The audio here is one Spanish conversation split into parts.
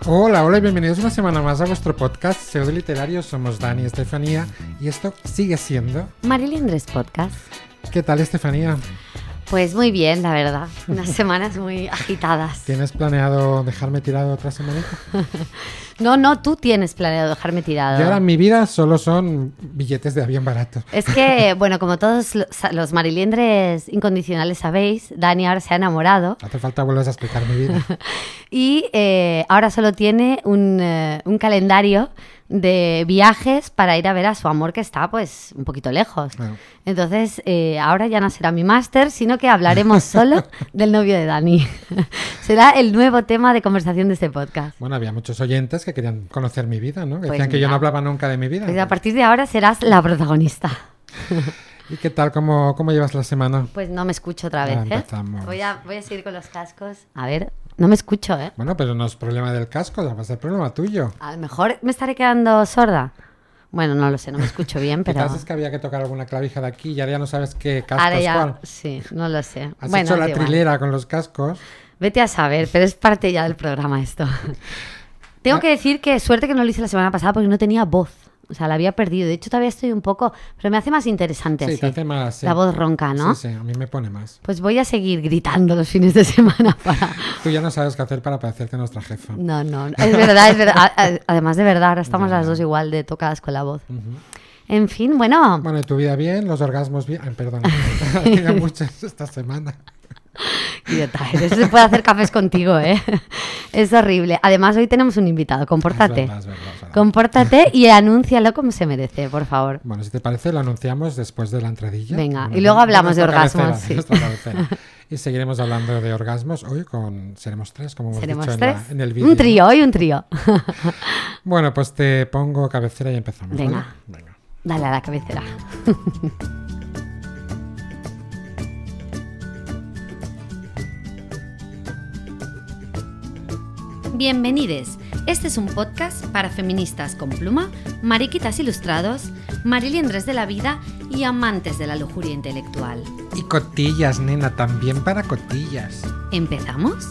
Hola, hola y bienvenidos una semana más a vuestro podcast Pseudo Literario. Somos Dani y Estefanía y esto sigue siendo... Mariliendres Podcast. ¿Qué tal, Estefanía? Pues muy bien, la verdad. Unas semanas muy agitadas. ¿Tienes planeado dejarme tirado otra semanita? No, tú tienes planeado dejarme tirado. Y ahora en mi vida solo son billetes de avión baratos. Es que, bueno, como todos los mariliendres incondicionales sabéis, Dani ahora se ha enamorado. No hace falta volver a explicar mi vida. Y ahora solo tiene un calendario de viajes para ir a ver a su amor que está pues un poquito lejos. Bueno. Entonces ahora ya no será mi máster, sino que hablaremos solo del novio de Dani. Será el nuevo tema de conversación de este podcast. Bueno, había muchos oyentes que querían conocer mi vida, ¿no? Que Pues decían que yo mira. no hablaba nunca de mi vida. Pues a partir de ahora serás la protagonista. ¿Y qué tal? ¿Cómo llevas la semana? Pues no me escucho otra vez, Empezamos. Voy a seguir con los cascos. A ver, no me escucho, ¿eh? Bueno, pero no es problema del casco, va a ser problema tuyo. A lo mejor me estaré quedando sorda. Bueno, no lo sé, no me escucho bien, pero... Quizás es que había que tocar alguna clavija de aquí y ahora ya no sabes qué casco Ahora es ya, cuál. sí, no lo sé. Has Bueno, hecho la es igual. trilera con los cascos. Vete a saber, pero es parte ya del programa esto. Tengo que decir que suerte que no lo hice la semana pasada porque no tenía voz. O sea, la había perdido. De hecho, todavía estoy un poco... Pero me hace más interesante Sí, así. te hace más... sí. La voz ronca, ¿no? Sí, a mí me pone más. Pues voy a seguir gritando los fines de semana para... Tú ya no sabes qué hacer para parecerte nuestra jefa. No, es verdad, es verdad. Además de verdad, ahora estamos las dos igual de tocadas con la voz. En fin, bueno... Bueno, ¿y tu vida bien? ¿Los orgasmos bien? Ay, perdón. Tenía muchos esta semana. Idiota, eso se puede hacer cafés contigo, ¿eh? Es horrible. Además, hoy tenemos un invitado. Compórtate. Es verdad. Compórtate y anúncialo como se merece, por favor. Bueno, si te parece, lo anunciamos después de la entradilla. Venga, Bueno, y luego hablamos de nuestra orgasmos, cabecera, sí. nuestra cabecera. Y seguiremos hablando de orgasmos hoy seremos tres, como hemos Seremos dicho tres. en el vídeo. Un trío, hoy un trío. Bueno, pues te pongo cabecera y empezamos. ¿vale? Venga. Dale a la cabecera. Bienvenides. Este es un podcast para feministas con pluma, mariquitas ilustrados, mariliendres de la vida y amantes de la lujuria intelectual. Y cotillas, nena, también para cotillas. ¿Empezamos?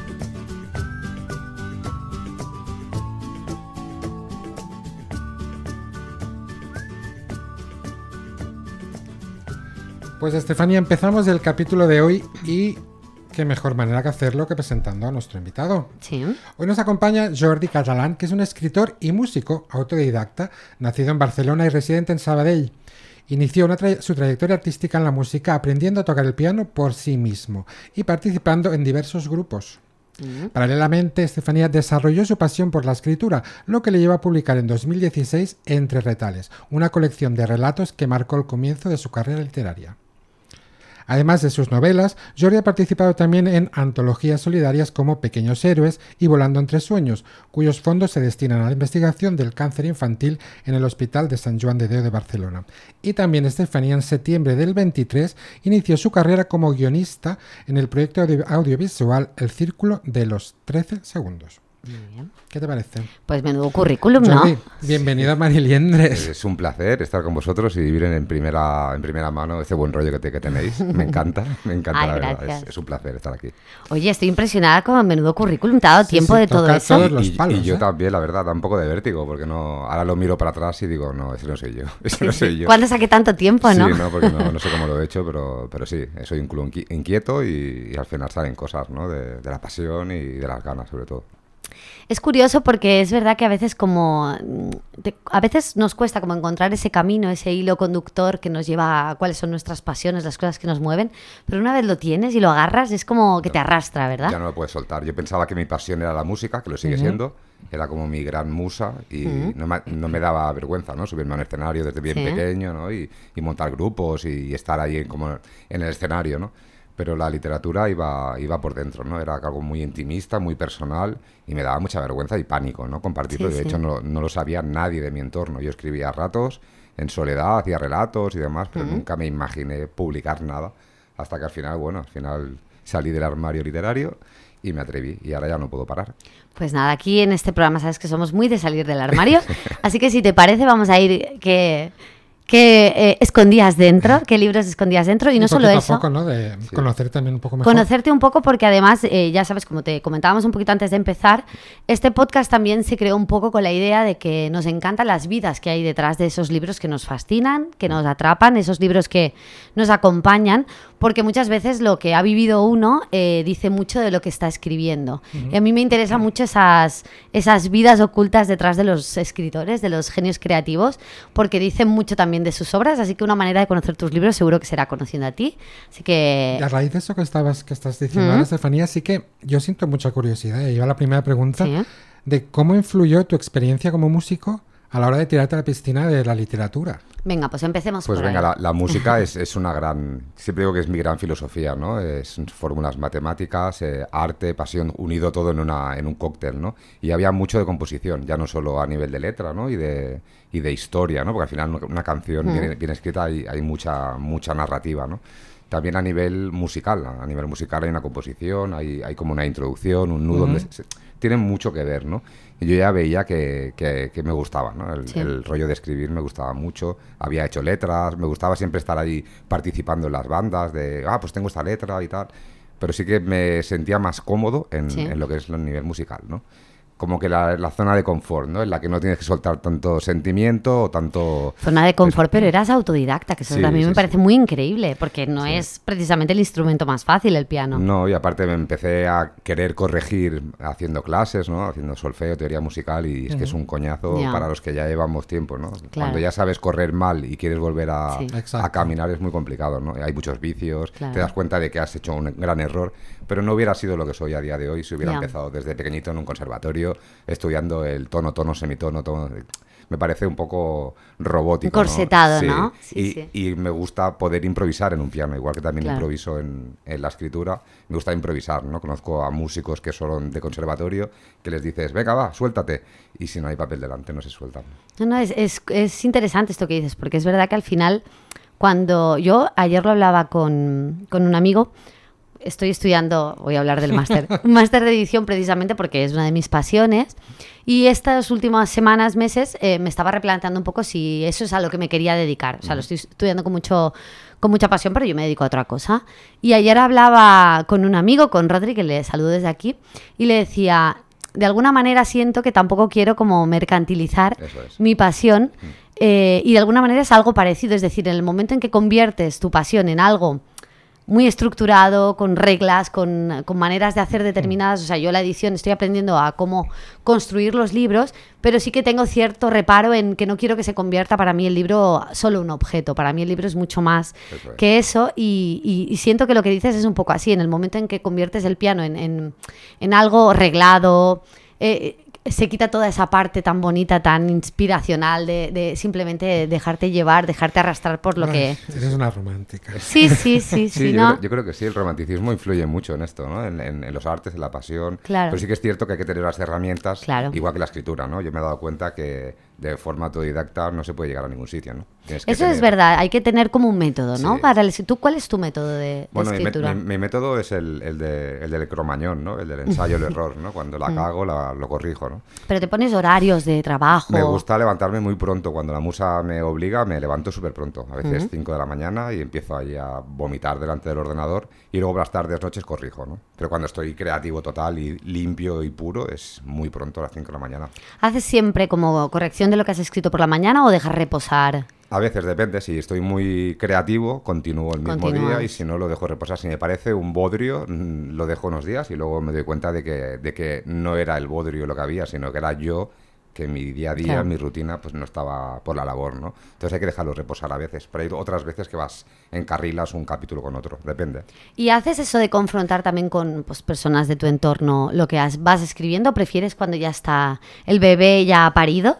Pues Estefanía, empezamos el capítulo de hoy y qué mejor manera que hacerlo que presentando a nuestro invitado. Sí. Hoy nos acompaña Jordi Catalán, que es un escritor y músico autodidacta, nacido en Barcelona y residente en Sabadell. Inició su trayectoria artística en la música aprendiendo a tocar el piano por sí mismo y participando en diversos grupos. Paralelamente, Estefanía desarrolló su pasión por la escritura, lo que le llevó a publicar en 2016 Entre Retales, una colección de relatos que marcó el comienzo de su carrera literaria. Además de sus novelas, Jordi ha participado también en antologías solidarias como Pequeños Héroes y Volando entre Sueños, cuyos fondos se destinan a la investigación del cáncer infantil en el Hospital de Sant Joan de Déu de Barcelona. Y también Estefanía en septiembre del 23 inició su carrera como guionista en el proyecto audiovisual El Círculo de los 13 Segundos. Muy bien. ¿Qué te parece? Pues menudo currículum, ¿no? Jordi, bienvenido a Mariliendres. Es un placer estar con vosotros y vivir en primera mano este buen rollo que tenéis. Me encanta Ay, la verdad. gracias. Es un placer estar aquí. Oye, estoy impresionada con menudo currículum. ¿Te ha dado Sí, tiempo sí, de todo toca eso? todos los palos, Y yo ¿eh? también, la verdad, da un poco de vértigo porque no. Ahora lo miro para atrás y digo, no, ese no soy yo. Ese no soy yo. ¿Cuándo saqué tanto tiempo, Sí, no? no, porque no sé cómo lo he hecho, pero sí, soy un culo inquieto y al final salen cosas, ¿no? De la pasión y de las ganas, sobre todo. Es curioso porque es verdad que a veces a veces nos cuesta como encontrar ese camino, ese hilo conductor que nos lleva a cuáles son nuestras pasiones, las cosas que nos mueven, pero una vez lo tienes y lo agarras es como que te arrastra, ¿verdad? Ya no lo puedes soltar. Yo pensaba que mi pasión era la música, que lo sigue siendo, era como mi gran musa y no me daba vergüenza, ¿no? Subirme a un escenario desde bien Sí. pequeño, ¿no? Y montar grupos y estar ahí como en el escenario, ¿no? Pero la literatura iba por dentro, ¿no? Era algo muy intimista, muy personal y me daba mucha vergüenza y pánico, ¿no? Compartirlo. Sí, De sí. hecho, no lo sabía nadie de mi entorno. Yo escribía a ratos, en soledad, hacía relatos y demás, pero nunca me imaginé publicar nada. Hasta que al final salí del armario literario y me atreví. Y ahora ya no puedo parar. Pues nada, aquí en este programa sabes que somos muy de salir del armario, así que si te parece vamos a ir ¿Qué escondías dentro? ¿Qué libros escondías dentro? Y no solo eso. A poco, ¿no? De conocer también un poco mejor. Conocerte un poco porque además, ya sabes, como te comentábamos un poquito antes de empezar, este podcast también se creó un poco con la idea de que nos encantan las vidas que hay detrás de esos libros que nos fascinan, que nos atrapan, esos libros que nos acompañan, porque muchas veces lo que ha vivido uno dice mucho de lo que está escribiendo. Y a mí me interesan mucho esas vidas ocultas detrás de los escritores, de los genios creativos, porque dicen mucho también de sus obras, así que una manera de conocer tus libros seguro que será conociendo a ti. Así que... Y a raíz de eso que estás diciendo ahora, Estefanía, sí que yo siento mucha curiosidad. Y iba a la primera pregunta de cómo influyó tu experiencia como músico a la hora de tirarte a la piscina de la literatura. Venga, pues empecemos Pues por venga, ahí. la música es una gran... Siempre digo que es mi gran filosofía, ¿no? Es fórmulas matemáticas, arte, pasión, unido todo en un cóctel, ¿no? Y había mucho de composición, ya no solo a nivel de letra, ¿no? Y de historia, ¿no? Porque al final una canción bien escrita hay mucha narrativa, ¿no? También a nivel musical hay una composición, hay como una introducción, un nudo donde tienen mucho que ver, ¿no? Y yo ya veía que me gustaba, ¿no? El rollo de escribir me gustaba mucho, había hecho letras, me gustaba siempre estar ahí participando en las bandas de, pues tengo esta letra y tal, pero sí que me sentía más cómodo en lo que es el nivel musical, ¿no? Como que la zona de confort, ¿no? En la que no tienes que soltar tanto sentimiento o tanto... Zona de confort, pero eras autodidacta, que eso a mí me parece muy increíble, porque no es precisamente el instrumento más fácil, el piano. No, y aparte me empecé a querer corregir haciendo clases, ¿no? Haciendo solfeo, teoría musical, y es que es un coñazo para los que ya llevamos tiempo, ¿no? Claro. Cuando ya sabes correr mal y quieres volver a caminar es muy complicado, ¿no? Hay muchos vicios, te das cuenta de que has hecho un gran error, pero no hubiera sido lo que soy a día de hoy si hubiera empezado desde pequeñito en un conservatorio estudiando el tono, semitono, tono. Me parece un poco robótico. Corsetado, ¿no? ¿no? Y me gusta poder improvisar en un piano, igual que también improviso en la escritura. Me gusta improvisar, ¿no? Conozco a músicos que son de conservatorio que les dices, venga, va, suéltate. Y si no hay papel delante, no se sueltan. No, es interesante esto que dices, porque es verdad que al final, cuando yo ayer lo hablaba con un amigo, estoy estudiando, voy a hablar del máster, un máster de edición precisamente porque es una de mis pasiones, y estas últimas semanas, meses, me estaba replanteando un poco si eso es a lo que me quería dedicar. O sea, lo estoy estudiando con mucha pasión, pero yo me dedico a otra cosa. Y ayer hablaba con un amigo, con Rodri, que le saludo desde aquí, y le decía, de alguna manera siento que tampoco quiero como mercantilizar mi pasión, y de alguna manera es algo parecido. Es decir, en el momento en que conviertes tu pasión en algo muy estructurado, con reglas, con maneras de hacer determinadas. O sea, yo la edición estoy aprendiendo a cómo construir los libros, pero sí que tengo cierto reparo en que no quiero que se convierta para mí el libro solo un objeto. Para mí el libro es mucho más que eso, y siento que lo que dices es un poco así. En el momento en que conviertes el piano en algo reglado, se quita toda esa parte tan bonita, tan inspiracional de simplemente dejarte llevar, dejarte arrastrar por lo que... Eres una romántica. Sí, ¿no? Yo creo que sí, el romanticismo influye mucho en esto, ¿no? En los artes, en la pasión. Claro. Pero sí que es cierto que hay que tener las herramientas, igual que la escritura, ¿no? Yo me he dado cuenta que de forma autodidacta no se puede llegar a ningún sitio, ¿no? Eso es verdad, hay que tener como un método, ¿no? ¿Tú cuál es tu método de escritura? Mi método es el del cromañón, ¿no? El del ensayo, el error, ¿no? Cuando la cago, lo corrijo, ¿no? Pero te pones horarios de trabajo. Me gusta levantarme muy pronto. Cuando la musa me obliga, me levanto súper pronto. A veces 5 de la mañana y empiezo ahí a vomitar delante del ordenador, y luego por las tardes, noches corrijo, ¿no? Pero cuando estoy creativo total y limpio y puro, es muy pronto, a las 5 de la mañana. ¿Haces siempre como corrección de lo que has escrito por la mañana o dejas reposar? A veces depende, si estoy muy creativo, continúo el mismo día, y si no, lo dejo reposar. Si me parece un bodrio, lo dejo unos días y luego me doy cuenta de que no era el bodrio lo que había, sino que era yo, que mi día a día, mi rutina, pues no estaba por la labor, ¿no? Entonces hay que dejarlo reposar a veces, pero hay otras veces que encarrilas un capítulo con otro, depende. ¿Y haces eso de confrontar también con personas de tu entorno lo que vas escribiendo? ¿O prefieres cuando ya está el bebé ya parido?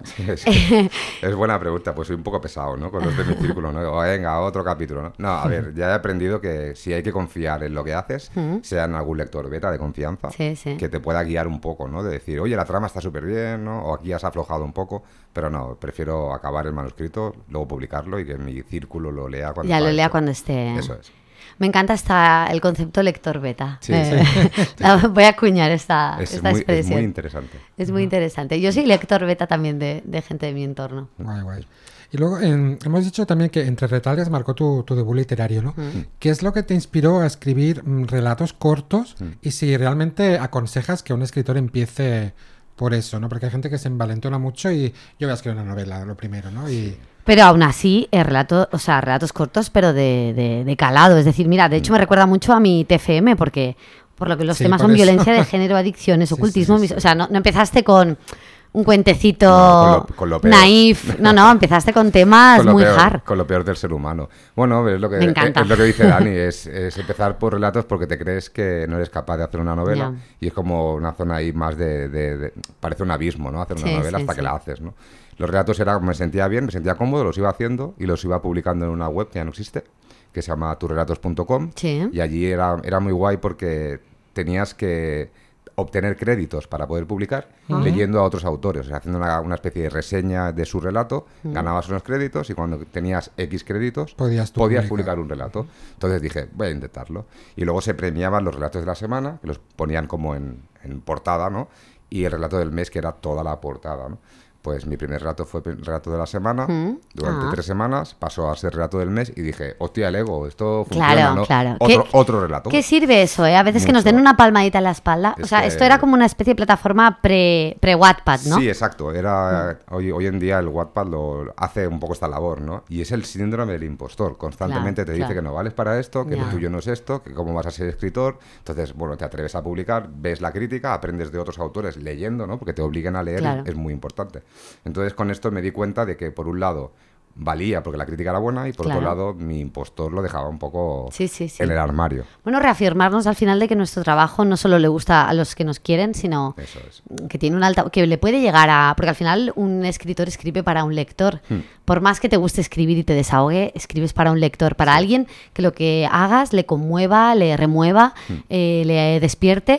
Es buena pregunta, pues soy un poco pesado, ¿no? Con los de mi círculo, ¿no? Venga, otro capítulo, ¿no? No, a ver, ya he aprendido que si hay que confiar en lo que haces, sea en algún lector beta de confianza, que te pueda guiar un poco, ¿no? De decir, oye, la trama está súper bien, ¿no? O aquí has aflojado un poco, pero no, prefiero acabar el manuscrito, luego publicarlo y que mi círculo lo lea cuando ya lo lea cuando esté. Eso es. Me encanta el concepto lector beta. Sí. Voy a acuñar esta expresión. Es muy interesante. Es muy interesante. Yo soy lector beta también de gente de mi entorno. Guay. Y luego hemos dicho también que Entre retales marcó tu debut literario, ¿no? ¿Qué es lo que te inspiró a escribir relatos cortos y si realmente aconsejas que un escritor empiece por eso, ¿no? Porque hay gente que se envalentona mucho y yo voy a escribir una novela, lo primero, ¿no? Pero aún así, relatos cortos, pero de calado. Es decir, mira, de hecho me recuerda mucho a mi TFM, porque por lo que los temas son eso. violencia de género, adicciones, ocultismo. Sí. O sea, no empezaste con un cuentecito con lo peor. naif. No, empezaste con temas muy hard. Con lo peor del ser humano. Bueno, es lo que, Me encanta. es lo que dice Dani, es empezar por relatos porque te crees que no eres capaz de hacer una novela y es como una zona ahí más parece un abismo, ¿no? Hacer una novela hasta que la haces, ¿no? Los relatos me sentía bien, me sentía cómodo, los iba haciendo y los iba publicando en una web que ya no existe, que se llama turrelatos.com y allí era muy guay porque tenías que obtener créditos para poder publicar leyendo a otros autores, o sea, haciendo una especie de reseña de su relato, ganabas unos créditos y cuando tenías X créditos podías publicar un relato. Entonces dije, voy a intentarlo. Y luego se premiaban los relatos de la semana, que los ponían como en portada, ¿no? Y el relato del mes, que era toda la portada, ¿no? Pues mi primer relato fue el relato de la semana, durante 3 semanas, pasó a ser relato del mes y dije, hostia, el ego, esto funciona, ¿no? Claro. Otro relato. ¿Qué sirve eso, A veces mucho. Que nos den una palmadita en la espalda. O sea, esto era como una especie de plataforma pre-Wattpad, ¿no? Sí, exacto. Hoy en día el Wattpad lo hace un poco esta labor, ¿no? Y es el síndrome del impostor. Constantemente te dice que no vales para esto, que lo tuyo no es esto, que cómo vas a ser escritor. Entonces, bueno, te atreves a publicar, ves la crítica, aprendes de otros autores leyendo, ¿no? Porque te obligan a leer, es muy importante. Entonces con esto me di cuenta de que por un lado valía porque la crítica era buena y por otro lado mi impostor lo dejaba un poco en el armario. Bueno, reafirmarnos al final de que nuestro trabajo no solo le gusta a los que nos quieren, sino que tiene que le puede llegar a... Porque al final un escritor escribe para un lector. Por más que te guste escribir y te desahogue, escribes para un lector, para alguien que lo que hagas le conmueva, le remueva, le despierte.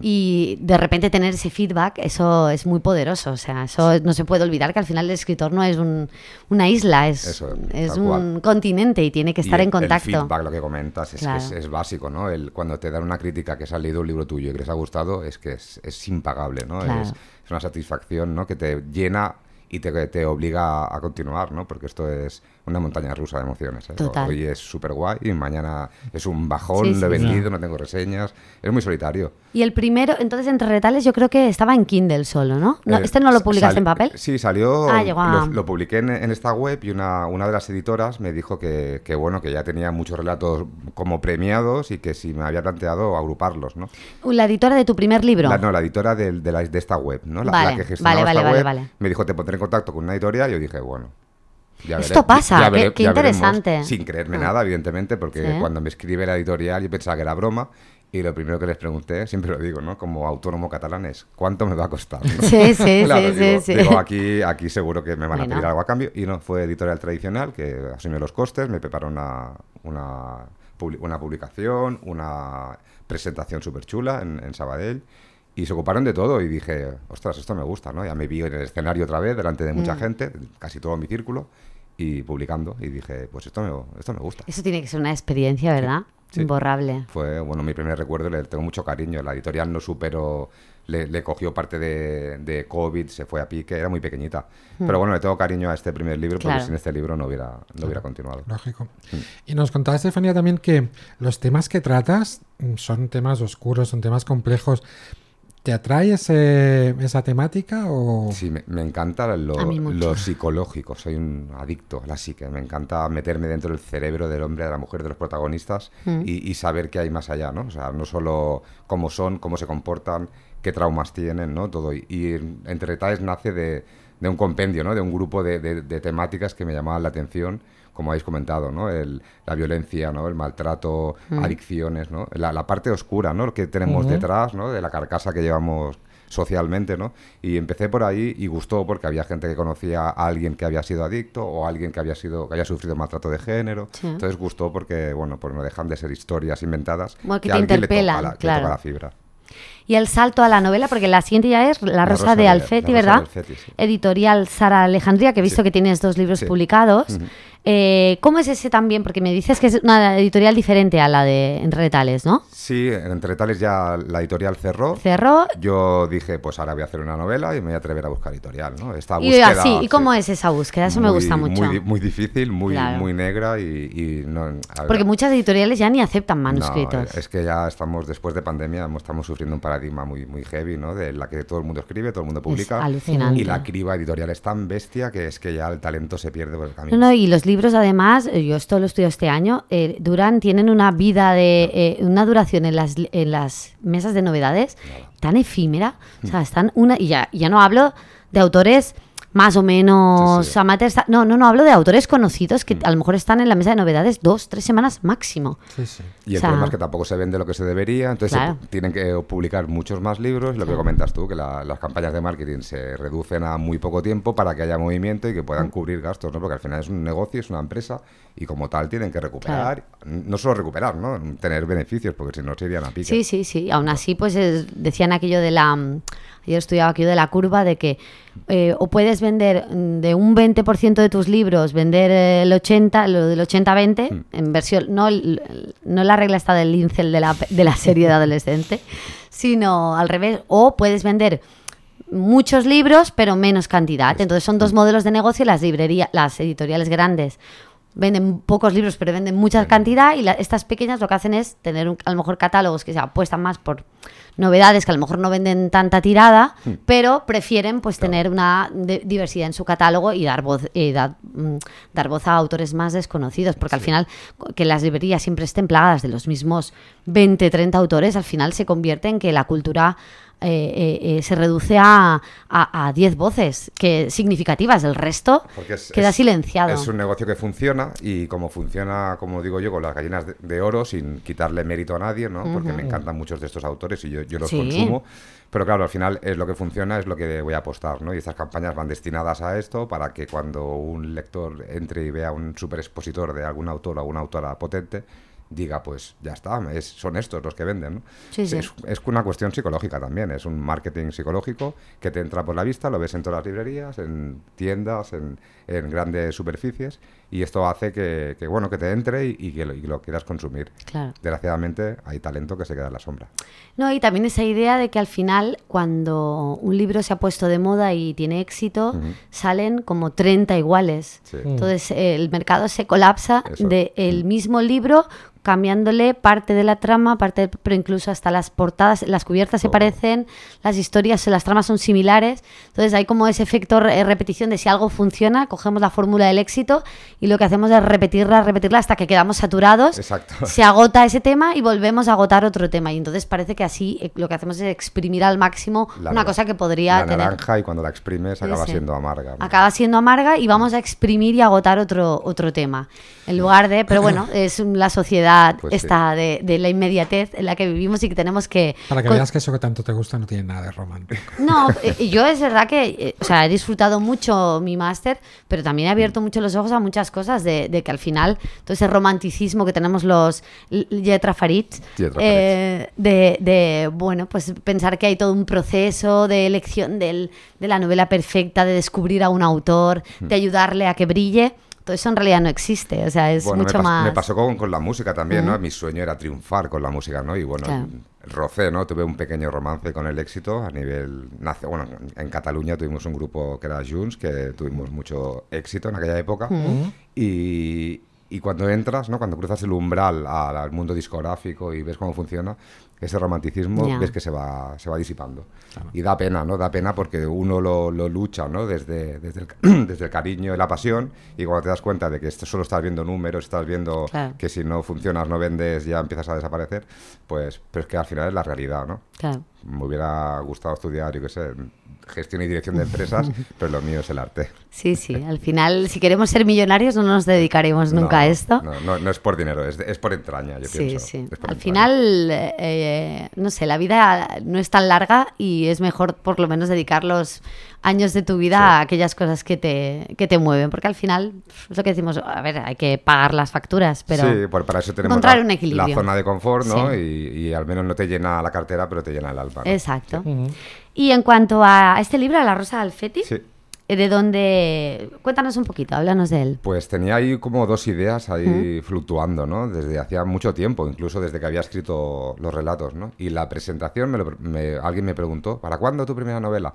Y de repente tener ese feedback, eso es muy poderoso. O sea, eso no se puede olvidar que al final el escritor no es una isla, es un continente y tiene que estar en contacto. El feedback, lo que comentas, es básico, ¿no? Cuando te dan una crítica que has leído un libro tuyo y que les ha gustado, es que es impagable, ¿no? Es una satisfacción, ¿no? Que te llena y te obliga a continuar, ¿no? Porque esto es una montaña rusa de emociones, ¿eh? Total. Hoy es súper guay y mañana es un bajón, lo he vendido, no tengo reseñas, es muy solitario. Y el primero, entonces, Entre retales, yo creo que estaba en Kindle solo, ¿no? ¿Este no lo publicaste en papel? Sí, salió, lo publiqué en esta web y una de las editoras me dijo que bueno, que ya tenía muchos relatos como premiados y que si me había planteado agruparlos, ¿no? ¿La editora de tu primer libro? La editora de esta web, ¿no? La que gestionaba esta web, me dijo, te pondré en contacto con una editorial y yo dije, bueno... Esto pasa, qué interesante. Veremos, sin creerme nada, evidentemente, porque cuando me escribe la editorial yo pensaba que era broma y lo primero que les pregunté, siempre lo digo, ¿no? Como autónomo catalán es, ¿cuánto me va a costar? ¿No? Sí, claro, sí. Digo, aquí seguro que me van a pedir algo a cambio y no, fue editorial tradicional que asumió los costes, me preparó una publicación, una presentación súper chula en Sabadell. Y se ocuparon de todo y dije, ostras, esto me gusta, ¿no? Ya me vi en el escenario otra vez, delante de mucha gente, casi todo mi círculo, y publicando. Y dije, pues esto me gusta. Eso tiene que ser una experiencia, ¿verdad? Sí. Imborrable. Fue, bueno, mi primer recuerdo, le tengo mucho cariño. La editorial no superó, le cogió parte de COVID, se fue a pique, era muy pequeñita. Pero bueno, le tengo cariño a este primer libro, porque sin este libro no hubiera continuado. Lógico. Y nos contaba Estefanía también que los temas que tratas son temas oscuros, son temas complejos. ¿Te atrae esa temática o...? Sí, me encanta lo psicológico. Soy un adicto a la psique. Me encanta meterme dentro del cerebro del hombre, de la mujer, de los protagonistas y saber qué hay más allá, ¿no? O sea, no solo cómo son, cómo se comportan, qué traumas tienen, ¿no? Todo. Y Entre retales nace de un compendio, ¿no? De un grupo de temáticas que me llamaban la atención, como habéis comentado, ¿no? La violencia, ¿no? El maltrato, adicciones, ¿no? La parte oscura, ¿no? Que tenemos detrás, ¿no? De la carcasa que llevamos socialmente, ¿no? Y empecé por ahí y gustó porque había gente que conocía a alguien que había sido adicto o a alguien que había sufrido maltrato de género. Sí. Entonces gustó porque, bueno, pues no dejan de ser historias inventadas bueno, que a alguien interpelan, le toca la fibra. Y el salto a la novela, porque la siguiente ya es La Rosa de Alfeti, ¿verdad? Alfeti, sí. Editorial Sara Alejandría, que he visto que tienes 2 libros publicados. ¿Cómo es ese también? Porque me dices que es una editorial diferente a la de Entre Letales, ¿no? Sí, en Entre Letales ya la editorial cerró. Cerró. Yo dije, pues ahora voy a hacer una novela y me voy a atrever a buscar editorial, ¿no? Esta Y búsqueda, así, ¿y cómo sí, es esa búsqueda? Eso me gusta mucho. Muy difícil, Claro. muy negra y no... a ver, Porque muchas editoriales ya ni aceptan manuscritos. no, es que ya estamos, después de pandemia, estamos sufriendo un paradigma muy heavy, ¿no? De la que todo el mundo escribe, todo el mundo publica. Es alucinante. Y la criba editorial es tan bestia que es que ya el talento se pierde por el camino. No, y los libros además, yo esto lo estudio este año, tienen una vida una duración en las mesas de novedades tan efímera. O sea, y ya no hablo de autores más o menos Sí. amateurs. No, hablo de autores conocidos que a lo mejor están en la mesa de novedades 2-3 semanas máximo. Sí, sí. Y el o sea, problema es que tampoco se vende lo que se debería, entonces Claro. tienen que publicar muchos más libros, lo que comentas tú, que las campañas de marketing se reducen a muy poco tiempo para que haya movimiento y que puedan cubrir gastos, ¿no? Porque al final es un negocio, es una empresa y como tal tienen que recuperar, no solo recuperar, ¿no? Tener beneficios, porque si no se irían a pique. Sí. Aún así, pues decían aquello de ayer estudiaba aquello de la curva de que o puedes vender de un 20% de tus libros, vender el 80%, lo del 80-20, en versión, no la regla está del Lincel de la serie de adolescente, sino al revés, o puedes vender muchos libros, pero menos cantidad. Entonces son dos modelos de negocio, las editoriales grandes venden pocos libros, pero venden mucha cantidad, y estas pequeñas lo que hacen es tener a lo mejor catálogos que se apuestan más por novedades que a lo mejor no venden tanta tirada, pero prefieren pues tener una diversidad en su catálogo y dar voz a autores más desconocidos, porque al final que las librerías siempre estén plagadas de los mismos 20-30 autores, al final se convierte en que la cultura se reduce a 10 voces significativas, el resto queda silenciado. Es un negocio que funciona, y como funciona, como digo yo, con las gallinas de oro, sin quitarle mérito a nadie, ¿no? Porque me encantan muchos de estos autores y yo los consumo. Pero claro, al final es lo que funciona, es lo que voy a apostar, ¿no? Y estas campañas van destinadas a esto, para que cuando un lector entre y vea un super expositor de algún autor o alguna autora potente, diga, pues ya está, son estos los que venden, ¿no? Sí. Es una cuestión psicológica también, es un marketing psicológico que te entra por la vista, lo ves en todas las librerías, en tiendas, en grandes superficies, y esto hace que te entre y que lo quieras consumir. Claro. Desgraciadamente hay talento que se queda en la sombra. No, y también esa idea de que al final, cuando un libro se ha puesto de moda y tiene éxito, salen como 30 iguales. Sí. Entonces el mercado se colapsa Eso. del mismo libro, cambiándole parte de la trama, pero incluso hasta las portadas, las cubiertas se parecen, las historias, las tramas son similares. Entonces hay como ese efecto repetición de si algo funciona, cogemos la fórmula del éxito y lo que hacemos es repetirla hasta que quedamos saturados. Exacto. Se agota ese tema y volvemos a agotar otro tema. Y entonces parece que así lo que hacemos es exprimir al máximo una cosa que podría la tener... naranja, y cuando la exprimes acaba Sí. siendo amarga, ¿no? Acaba siendo amarga y vamos a exprimir y agotar otro tema. En lugar de... Pero bueno, es la sociedad Pues esta de la inmediatez en la que vivimos y que tenemos que... Para que veas que eso que tanto te gusta no tiene nada de romántico. No, yo es verdad que he disfrutado mucho mi máster, pero también he abierto mucho los ojos a muchas cosas de que al final todo ese romanticismo que tenemos los lletra farits, bueno, pues pensar que hay todo un proceso de elección de la novela perfecta, de descubrir a un autor, de ayudarle a que brille. Todo eso en realidad no existe, o sea, es mucho más... Me pasó con la música también, ¿no? Mi sueño era triunfar con la música, ¿no? Y bueno, Claro. rocé, ¿no? Tuve un pequeño romance con el éxito a nivel... Bueno, en Cataluña tuvimos un grupo que era Junts, que tuvimos mucho éxito en aquella época. Y cuando entras, ¿no? Cuando cruzas el umbral al mundo discográfico y ves cómo funciona, ese romanticismo ves que se va disipando. Claro. Y da pena, ¿no? Da pena porque uno lo lucha, ¿no? Desde el cariño y la pasión, y cuando te das cuenta de que solo estás viendo números, estás viendo que si no funcionas, no vendes, ya empiezas a desaparecer, pues pero es que al final es la realidad, ¿no? Claro. Me hubiera gustado estudiar, yo qué sé, gestión y dirección de empresas, pero lo mío es el arte. Sí, al final, si queremos ser millonarios no nos dedicaremos nunca a esto. No es por dinero, es por entraña, yo pienso. Sí. Al final, no sé, la vida no es tan larga y es mejor por lo menos dedicar los años de tu vida a aquellas cosas que te mueven, porque al final es lo que decimos, a ver, hay que pagar las facturas, pero sí, para eso tenemos encontrar un equilibrio. La zona de confort, ¿no? Sí. Y al menos no te llena la cartera, pero te llena el alma, ¿no? Exacto. Sí. Y en cuanto a este libro, A la rosa del Feti, sí. ¿De dónde? Cuéntanos un poquito, háblanos de él. Pues tenía ahí como 2 ideas ahí fluctuando, ¿no? Desde hacía mucho tiempo, incluso desde que había escrito los relatos, ¿no? Y la presentación, alguien me preguntó, ¿para cuándo tu primera novela?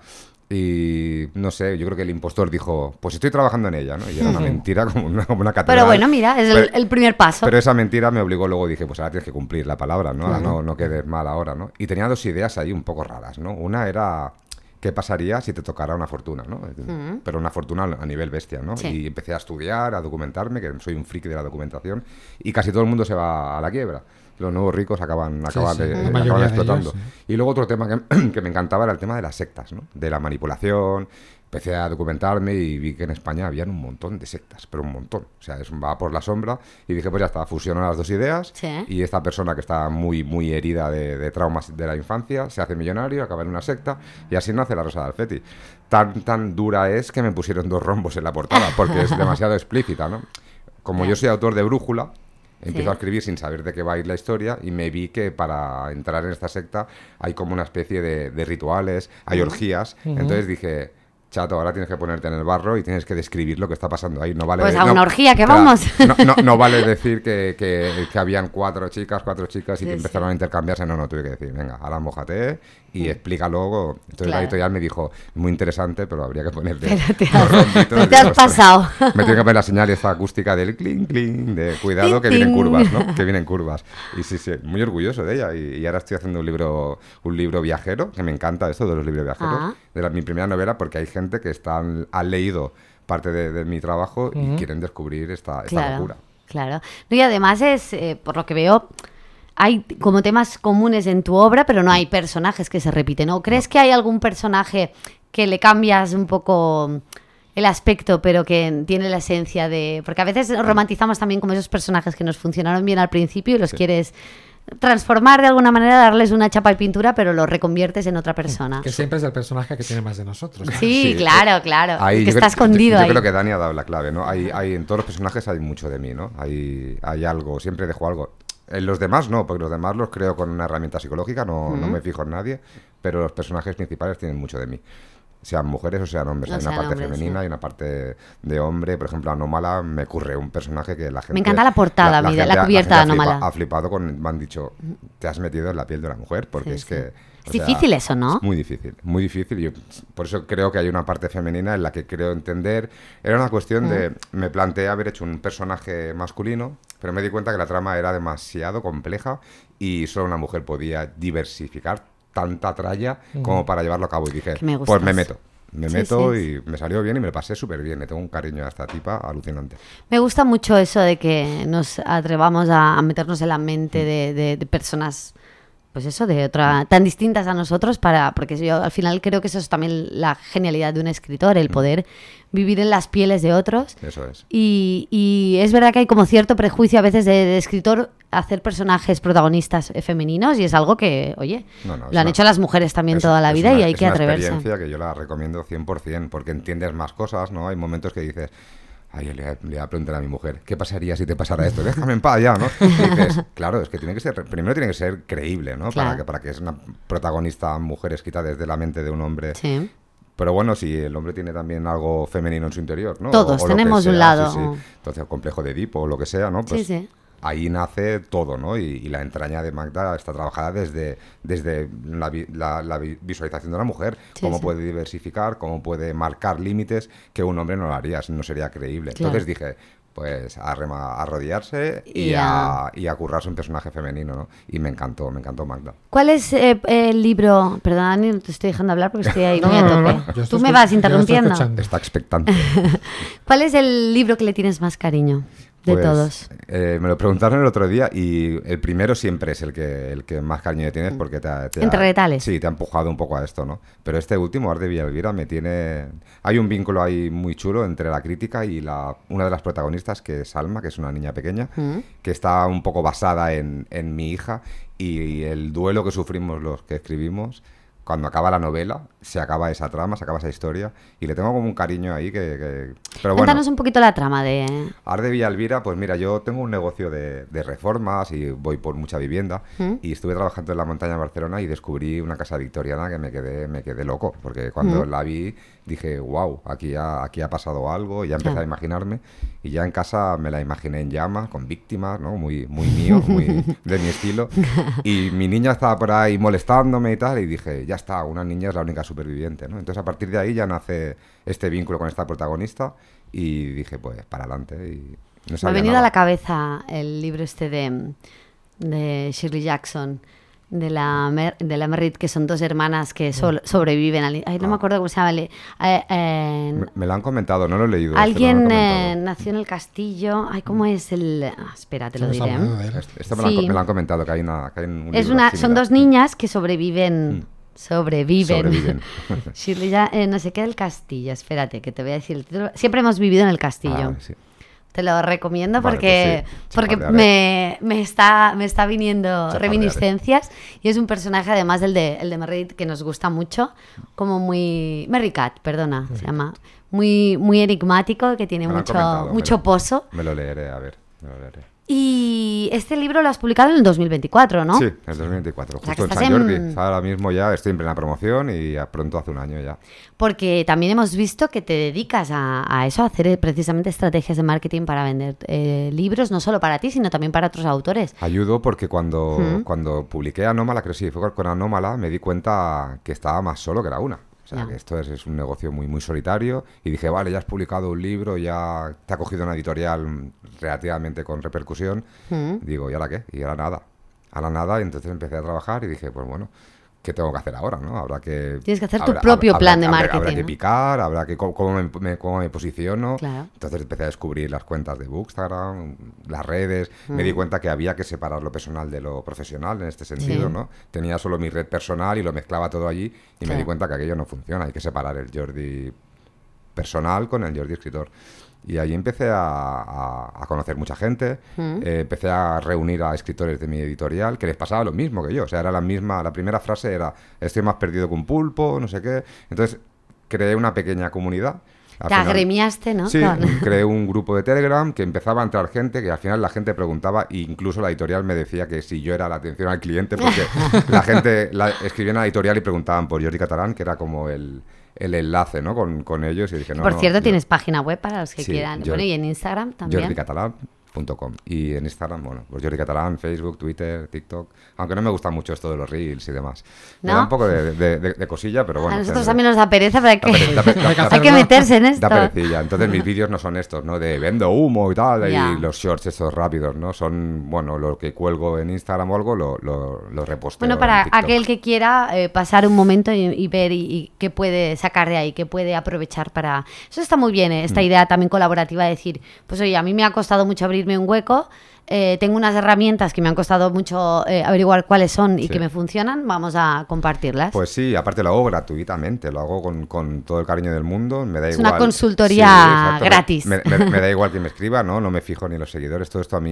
Y no sé, yo creo que el impostor dijo, pues estoy trabajando en ella, ¿no? Y era una mentira como una catedral. Pero bueno, mira, es el primer paso. Pero esa mentira me obligó, luego dije, pues ahora tienes que cumplir la palabra, ¿no? Ahora no quedes mal ahora, ¿no? Y tenía 2 ideas ahí un poco raras, ¿no? Una era, ¿qué pasaría si te tocara una fortuna, ¿no? Pero una fortuna a nivel bestia, ¿no? Sí. Y empecé a estudiar, a documentarme, que soy un friki de la documentación, y casi todo el mundo se va a la quiebra. Los nuevos ricos acaban explotando. Y luego otro tema que me encantaba era el tema de las sectas, ¿no? De la manipulación. Empecé a documentarme y vi que en España habían un montón de sectas, pero un montón. O sea, va por la sombra. Y dije, pues ya está, fusiono las 2 ideas. Sí. Y esta persona que está muy, muy herida de traumas de la infancia se hace millonario, acaba en una secta. Y así nace La Rosa de Alfeti. Tan dura es que me pusieron 2 rombos en la portada, porque es demasiado explícita, ¿no? Como yo soy autor de Brújula, empiezo a escribir sin saber de qué va a ir la historia y me vi que para entrar en esta secta hay como una especie de rituales, hay orgías. Entonces dije, chato, ahora tienes que ponerte en el barro y tienes que describir lo que está pasando ahí. No vale pues a una orgía que vamos. No vale decir que habían 4 chicas y que empezaron a intercambiarse. No, tuve que decir, venga, ahora mójate y explica luego. Entonces la editorial me dijo, muy interesante, pero habría que ponerle te has pasado. Me tiene que poner la señal esta acústica del clink, clink, de cuidado que vienen curvas, ¿no? Que vienen curvas. Y sí, muy orgulloso de ella. Y ahora estoy haciendo un libro viajero, que me encanta esto de los libros viajeros, mi primera novela, porque hay gente que han leído parte de mi trabajo y quieren descubrir esta locura. Claro. No, y además es, por lo que veo, hay como temas comunes en tu obra, pero no hay personajes que se repiten, ¿no? ¿Crees que hay algún personaje que le cambias un poco el aspecto, pero que tiene la esencia de... Porque a veces romantizamos también como esos personajes que nos funcionaron bien al principio y los quieres transformar de alguna manera, darles una chapa y pintura, pero lo reconviertes en otra persona. Que siempre es el personaje que tiene más de nosotros. Sí, claro. Ahí, que está escondido ahí. Yo creo que Dani ha dado la clave, ¿no? Hay en todos los personajes hay mucho de mí, ¿no? Hay algo, siempre dejo algo. En los demás no, porque los demás los creo con una herramienta psicológica, no me fijo en nadie, pero los personajes principales tienen mucho de mí. Sean mujeres o sean hombres. Hay una parte femenina y una parte de hombre. Por ejemplo, Anómala me ocurre un personaje que la gente... Me encanta la portada, la cubierta de Anómala. Ha flipado me han dicho, te has metido en la piel de una mujer, porque es que... Es difícil eso, ¿no? Es muy difícil. Yo, por eso creo que hay una parte femenina en la que creo entender. Era una cuestión de... Me planteé haber hecho un personaje masculino, pero me di cuenta que la trama era demasiado compleja y solo una mujer podía diversificar tanta tralla como para llevarlo a cabo. Y dije, pues me meto y me salió bien y me lo pasé súper bien. Le tengo un cariño a esta tipa alucinante. Me gusta mucho eso de que nos atrevamos a meternos en la mente de personas, pues eso, de otra tan distintas a nosotros, porque yo al final creo que eso es también la genialidad de un escritor, el poder vivir en las pieles de otros. Eso es. Y es verdad que hay como cierto prejuicio a veces de escritor hacer personajes protagonistas femeninos, y es algo que, oye, lo han hecho las mujeres también toda la vida y hay que atreverse. Es una experiencia que yo la recomiendo 100%, porque entiendes más cosas, ¿no? Hay momentos que dices... Ay, le voy a preguntar a mi mujer, ¿qué pasaría si te pasara esto? Déjame en paz ya, ¿no? Y dices, claro, es que primero tiene que ser creíble, ¿no? Claro. Para que es una protagonista mujer escrita desde la mente de un hombre. Sí. Pero bueno, si el hombre tiene también algo femenino en su interior, ¿no? Todos tenemos un lado. Sí. Entonces, el complejo de Edipo o lo que sea, ¿no? Pues, ahí nace todo, ¿no? Y la entraña de Magda está trabajada desde la visualización de la mujer. Cómo puede diversificar, cómo puede marcar límites que un hombre no lo haría, no sería creíble. Claro. Entonces dije, pues a arrodillarse y a currarse un personaje femenino, ¿no? Y me encantó Magda. ¿Cuál es el libro? Perdona, Dani, te estoy dejando hablar porque estoy ahí muy a tope. Tú me vas interrumpiendo. Está expectante. ¿Cuál es el libro que le tienes más cariño? De pues, todos. Me lo preguntaron el otro día y el primero siempre es el que más cariño le tienes porque Entre retales. Sí, te ha empujado un poco a esto, ¿no? Pero este último, Art de Villalvira, me tiene... Hay un vínculo ahí muy chulo entre la crítica y una de las protagonistas, que es Alma, que es una niña pequeña, que está un poco basada en mi hija, y el duelo que sufrimos los que escribimos... Cuando acaba la novela, se acaba esa trama, se acaba esa historia, y le tengo como un cariño ahí que... Pero Cuéntanos bueno, un poquito la trama de... Art de Villa Elvira, pues mira, yo tengo un negocio de reformas y voy por mucha vivienda, y estuve trabajando en la montaña de Barcelona y descubrí una casa victoriana que me quedé loco, porque cuando la vi dije, wow, aquí ha pasado algo, y ya empecé a imaginarme, y ya en casa me la imaginé en llamas, con víctimas, ¿no? Muy mío, muy de mi estilo, y mi niña estaba por ahí molestándome y tal, y dije, ya está, una niña es la única superviviente, ¿no? Entonces a partir de ahí ya nace este vínculo con esta protagonista, y dije, pues, para adelante, y no Me ha sabía venido nada. a la cabeza el libro este de Shirley Jackson, de la Merritt, que son dos hermanas que sobreviven al... Ay, no me acuerdo cómo se llama. Me lo han comentado, no lo he leído. Alguien me lo han comentado. nació en el castillo. Ay, ¿cómo es el...? Espera, te lo Hemos diré. hablado de él. Esto Sí. me lo han comentado, que hay un Es libro son similar. dos niñas que sobreviven. Sobreviven. Shirley no sé qué del castillo. Espérate, que te voy a decir el título. Siempre hemos vivido en el castillo. Ah, sí. Te lo recomiendo Vale, porque, pues sí, porque chafardearé. me está viniendo Chafardearé. reminiscencias, y es un personaje, además el de Merritt, que nos gusta mucho, como muy... Merry Cat, perdona, se llama. Muy enigmático, que tiene Me lo han comentado, mucho pozo. Me lo leeré, a ver. Me lo leeré. Y este libro lo has publicado en el 2024, ¿no? Sí, es 2024, sea, que justo en estás San Jordi. en- Ahora mismo ya estoy en plena promoción y pronto hace un año ya. Porque también hemos visto que te dedicas a eso, a hacer precisamente estrategias de marketing para vender libros, no solo para ti, sino también para otros autores. Ayudo porque cuando publiqué Anómala, creo que sí, fue con Anómala, me di cuenta que estaba más solo que la una. O sea, Ya. que esto es un negocio muy solitario, y dije, vale, ya has publicado un libro, ya te ha cogido una editorial relativamente con repercusión. Digo, ¿y ahora qué? Y ahora nada. Ahora nada, y entonces empecé a trabajar y dije, pues bueno, ¿qué tengo que hacer ahora, no? Habrá que... Tienes que hacer tu propio plan de marketing, Habrá que ¿no? picar, habrá que... ¿Cómo me posiciono? Claro. Entonces empecé a descubrir las cuentas de Bookstagram, las redes. Me di cuenta que había que separar lo personal de lo profesional en este sentido, Sí. ¿no? Tenía solo mi red personal y lo mezclaba todo allí, y me Claro. di cuenta que aquello no funciona. Hay que separar el Jordi personal con el Jordi escritor. Y ahí empecé a conocer mucha gente, empecé a reunir a escritores de mi editorial, que les pasaba lo mismo que yo. O sea, era la misma, la primera frase era, estoy más perdido que un pulpo, no sé qué. Entonces, creé una pequeña comunidad. Al Te final- agremiaste, ¿no? Sí, Con- creé un grupo de Telegram que empezaba a entrar gente, que al final la gente preguntaba, e incluso la editorial me decía que si yo era la atención al cliente, porque la gente escribía en la editorial y preguntaban por Jordi Catalán, que era como el enlace, ¿no? con ellos, y dije, no, Por no, cierto, yo- tienes página web para los que Sí, quieran. Jordi- Bueno, y en Instagram también. jordicatalán.com. Y en Instagram, bueno, pues Jordi Catalán, Facebook, Twitter, TikTok. Aunque no me gusta mucho esto de los reels y demás. Me ¿No? da un poco de cosilla, pero bueno. A nosotros tendré- también nos da pereza, pero hay que, Da Hay que hay que hacerlo. meterse en esto. Da perecilla. Entonces mis vídeos no son estos, ¿no? De vendo humo y tal, Ya. y los shorts estos rápidos, ¿no? Son, bueno, lo que cuelgo en Instagram o algo, lo reposteo Bueno, en para TikTok. aquel que quiera pasar un momento y ver y qué puede sacar de ahí, qué puede aprovechar para... Eso está muy bien, esta idea también colaborativa de decir, pues oye, a mí me ha costado mucho abrirme un hueco, tengo unas herramientas que me han costado mucho averiguar cuáles son y Sí. que me funcionan, vamos a compartirlas. Pues sí, aparte lo hago gratuitamente, lo hago con todo el cariño del mundo, me da Es igual. una consultoría exacto, gratis. Me da igual que me escriba, ¿no? No me fijo ni en los seguidores, todo esto a mí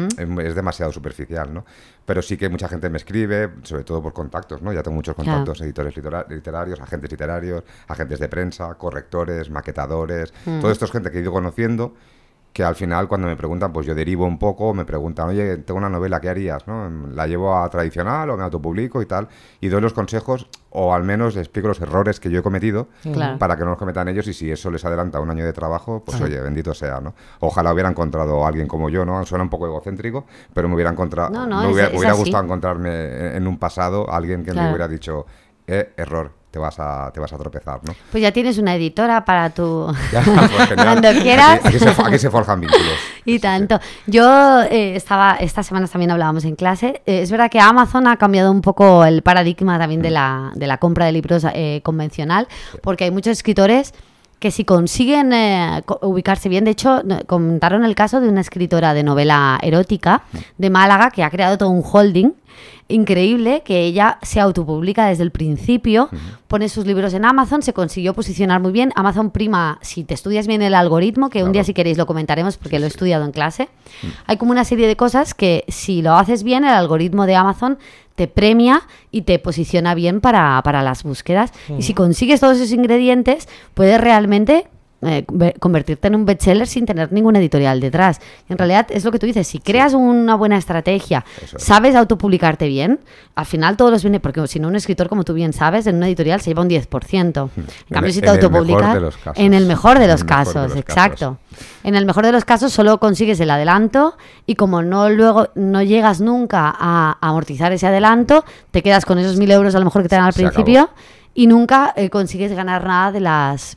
es demasiado superficial, ¿no? Pero sí que mucha gente me escribe, sobre todo por contactos, ¿no? Ya tengo muchos Claro. contactos, editores literarios, agentes literarios, agentes de prensa, correctores, maquetadores, todo esto es gente que he ido conociendo, que al final cuando me preguntan, pues yo derivo un poco, me preguntan, oye, tengo una novela, ¿qué harías? ¿No? ¿La llevo a tradicional o me autopublico y tal? Y doy los consejos, o al menos les explico los errores que yo he cometido, Claro. para que no los cometan ellos, y si eso les adelanta un año de trabajo, pues oye, bendito sea, ¿no? Ojalá hubiera encontrado a alguien como yo, ¿no? Suena un poco egocéntrico, pero me hubiera encontrado, No, no, me es hubiera así. gustado encontrarme en un pasado alguien que Claro. me hubiera dicho, error, te vas a tropezar, ¿no? Pues ya tienes una editora para tu... Ya, pues genial. Cuando quieras. Aquí se forjan vínculos. Y Sí, sí. tanto. Yo estas semanas también hablábamos en clase. Es verdad que Amazon ha cambiado un poco el paradigma también de la compra de libros convencional, porque hay muchos escritores que si consiguen ubicarse bien, de hecho, contaron el caso de una escritora de novela erótica de Málaga que ha creado todo un holding increíble, que ella se autopublica desde el principio, pone sus libros en Amazon, se consiguió posicionar muy bien. Amazon prima, si te estudias bien el algoritmo, que un día Claro. si queréis lo comentaremos porque Sí, lo he sí. estudiado en clase, hay como una serie de cosas que si lo haces bien, el algoritmo de Amazon te premia y te posiciona bien para las búsquedas. Y si consigues todos esos ingredientes, puedes realmente convertirte en un bestseller sin tener ninguna editorial detrás. Y en realidad es lo que tú dices, si creas una buena estrategia, sabes autopublicarte bien, al final todos los viene, porque si no un escritor, como tú bien sabes, en una editorial se lleva un 10%. En cambio, si te autopublicas, en el mejor de los casos, exacto. En el mejor de los casos solo consigues el adelanto y como luego no llegas nunca a amortizar ese adelanto, te quedas con esos 1.000 euros a lo mejor que te dan al principio y nunca consigues ganar nada de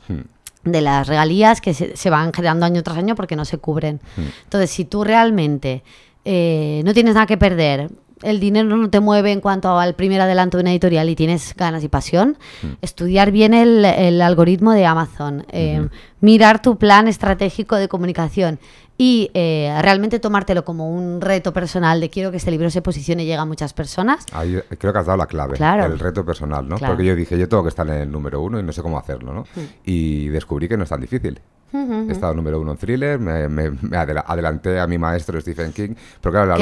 las regalías que se van generando año tras año porque no se cubren. Entonces, si tú realmente no tienes nada que perder, el dinero no te mueve en cuanto al primer adelanto de una editorial y tienes ganas y pasión, estudiar bien el algoritmo de Amazon, mirar tu plan estratégico de comunicación y realmente tomártelo como un reto personal de quiero que este libro se posicione y llegue a muchas personas. Ahí creo que has dado la clave, el reto personal, ¿no? Porque yo dije, yo tengo que estar en el número 1 y no sé cómo hacerlo, ¿no? Y descubrí que no es tan difícil. He estado número 1 en thriller, me adelanté a mi maestro Stephen King, pero claro,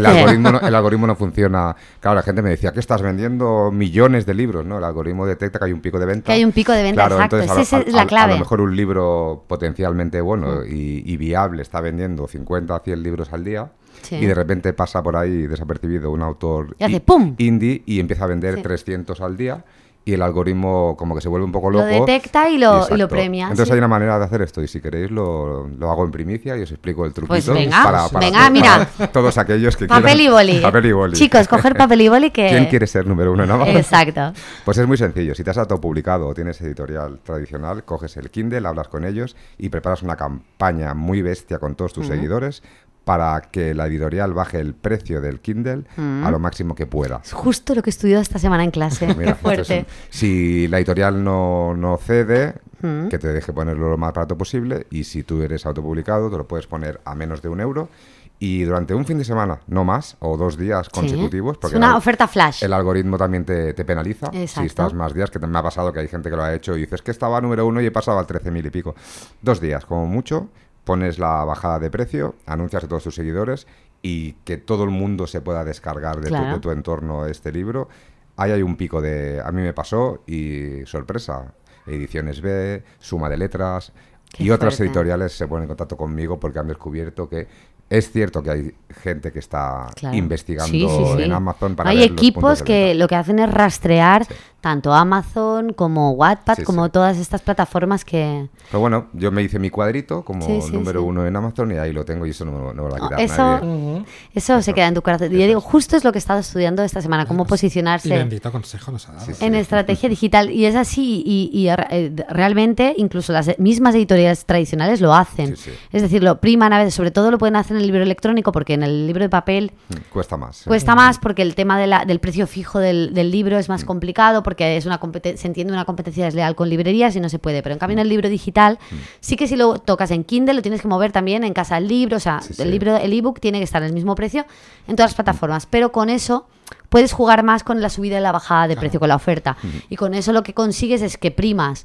el algoritmo no funciona. Claro, la gente me decía que estás vendiendo millones de libros, ¿no? El algoritmo detecta que hay un pico de venta. Que hay un pico de venta, claro, exacto. Entonces, esa es la clave. A lo mejor un libro potencialmente bueno y viable está vendiendo 50 a 100 libros al día. Y de repente pasa por ahí desapercibido un autor indie y empieza a vender 300 al día. Y el algoritmo como que se vuelve un poco loco. Lo detecta y lo premia. Entonces hay una manera de hacer esto y si queréis lo hago en primicia y os explico el truquito. Pues venga, mira. Todos aquellos que papel quieran. Papel y boli. Chicos, coger papel y boli que... ¿Quién quiere ser número 1 en Amazon? Exacto. Pues es muy sencillo. Si te has autopublicado o tienes editorial tradicional, coges el Kindle, hablas con ellos y preparas una campaña muy bestia con todos tus seguidores para que la editorial baje el precio del Kindle a lo máximo que pueda. Es justo lo que he estudiado esta semana en clase. Mira, qué fuerte. Si la editorial no cede, que te deje ponerlo lo más barato posible, y si tú eres autopublicado, te lo puedes poner a menos de €1 y durante un fin de semana, no más, o 2 días consecutivos. Porque es una oferta flash. El algoritmo también te penaliza. Exacto. Si estás más días, que me ha pasado que hay gente que lo ha hecho y dices que estaba número 1 y he pasado al 13.000 y pico. 2 días, como mucho. Pones la bajada de precio, anuncias a todos tus seguidores y que todo el mundo se pueda descargar de tu entorno este libro. Ahí hay un pico a mí me pasó y sorpresa, Ediciones B, Suma de Letras y otras editoriales se ponen en contacto conmigo porque han descubierto que es cierto que hay gente que está investigando en Amazon para hay ver los equipos puntos de que venta. lo que hacen es rastrear tanto Amazon como Wattpad, como todas estas plataformas que... Pero bueno, yo me hice mi cuadrito como número 1 en Amazon y ahí lo tengo y eso no me lo va a quitar nadie. Eso se queda en tu corazón. Yo digo, justo es lo que he estado estudiando esta semana, cómo posicionarse y bendito consejo nos ha dado. En estrategia digital. Y es así, y realmente incluso las mismas editoriales tradicionales lo hacen. Es decir, lo priman a veces, sobre todo lo pueden hacer en el libro electrónico, porque en el libro de papel cuesta más. Cuesta más porque el tema del precio fijo del libro es más complicado, porque es se entiende una competencia desleal con librerías y no se puede. Pero en cambio en el libro digital sí que si lo tocas en Kindle lo tienes que mover también en Casa del Libro, o sea, el ebook tiene que estar en el mismo precio en todas las plataformas, pero con eso puedes jugar más con la subida y la bajada de precio, con la oferta. Y con eso lo que consigues es que primas,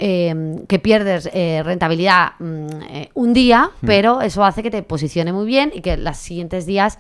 que pierdes rentabilidad un día, pero eso hace que te posicione muy bien y que los siguientes días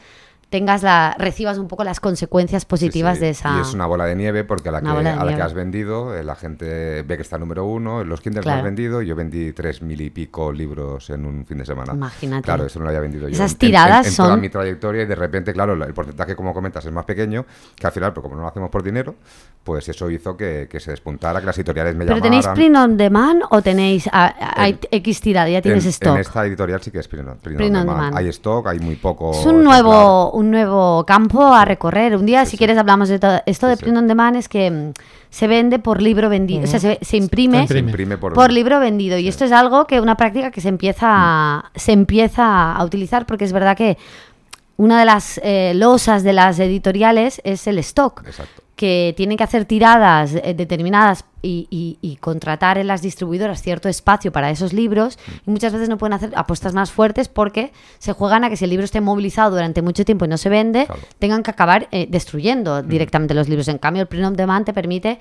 recibas un poco las consecuencias positivas de esa... Y es una bola de nieve porque a la que has vendido, la gente ve que está número 1, en los Kindle has vendido, y yo vendí 3.000 y pico libros en un fin de semana. Imagínate. Claro, eso no lo había vendido yo. Esas tiradas en son... toda mi trayectoria, y de repente, claro, el porcentaje, como comentas, es más pequeño, que al final, pero como no lo hacemos por dinero, pues eso hizo que se despuntara, que las editoriales me llamaran. ¿Pero tenéis print on demand o tenéis hay X tirada, ya tienes stock? En esta editorial sí que es print on demand. Hay stock, hay muy poco... Es un nuevo campo a recorrer. Un día, si quieres, hablamos de todo. Esto de print on demand es que se vende por libro vendido. O sea, se imprime por libro vendido. Y esto es algo una práctica que se empieza a utilizar, porque es verdad que una de las losas de las editoriales es el stock. Exacto. Que tienen que hacer tiradas determinadas y contratar en las distribuidoras cierto espacio para esos libros, y muchas veces no pueden hacer apuestas más fuertes porque se juegan a que si el libro esté movilizado durante mucho tiempo y no se vende, tengan que acabar destruyendo directamente los libros. En cambio, el print on demand te permite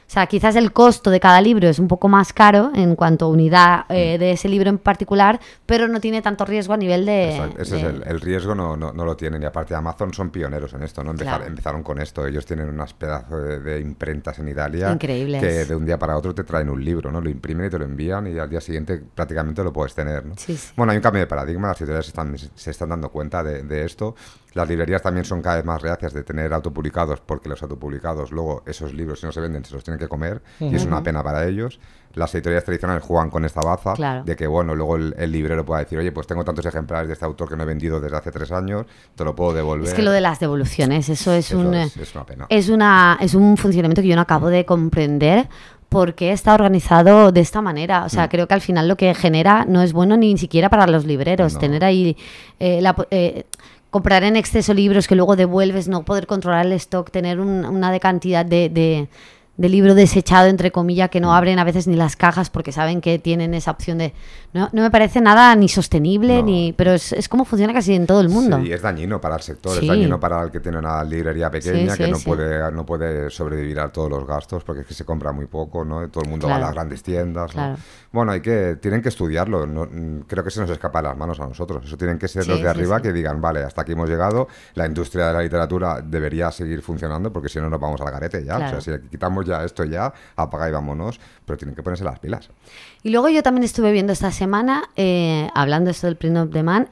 O sea, quizás el costo de cada libro es un poco más caro en cuanto a unidad de ese libro en particular, pero no tiene tanto riesgo a nivel de... Exacto. Ese es el riesgo, no lo tienen. Y aparte Amazon son pioneros en esto, ¿no? Empezaron con esto. Ellos tienen unas pedazos de imprentas en Italia increíbles, que de un día para otro te traen un libro, ¿no? Lo imprimen y te lo envían y al día siguiente prácticamente lo puedes tener, ¿no? Sí, sí. Bueno, hay un cambio de paradigma, las editoriales se están dando cuenta de esto. Las librerías también son cada vez más reacias de tener autopublicados, porque los autopublicados luego esos libros, si no se venden, se los tienen que comer y es una pena para ellos. Las editoriales tradicionales juegan con esta baza de que, bueno, luego el librero pueda decir, oye, pues tengo tantos ejemplares de este autor que no he vendido desde hace 3 años, te lo puedo devolver. Es que lo de las devoluciones, eso es una pena. Es un funcionamiento que yo no acabo de comprender. Porque está organizado de esta manera. O sea, creo que al final lo que genera no es bueno ni siquiera para los libreros. Tener ahí comprar en exceso libros que luego devuelves, no poder controlar el stock, tener una de cantidad de libro desechado, entre comillas, que no abren a veces ni las cajas porque saben que tienen esa opción de... No me parece nada ni sostenible, pero es como funciona casi en todo el mundo. Sí, es dañino para el sector, es dañino para el que tiene una librería pequeña, que no puede sobrevivir a todos los gastos porque es que se compra muy poco, ¿no? Todo el mundo va a las grandes tiendas, ¿no? Bueno, tienen que estudiarlo, creo que se nos escapa de las manos a nosotros, eso tienen que ser los de arriba que digan, vale, hasta aquí hemos llegado, la industria de la literatura debería seguir funcionando porque si no nos vamos al garete ya, o sea, si le quitamos ya esto ya, apaga y vámonos, pero tienen que ponerse las pilas. Y luego yo también estuve viendo esta semana, hablando esto del print on demand,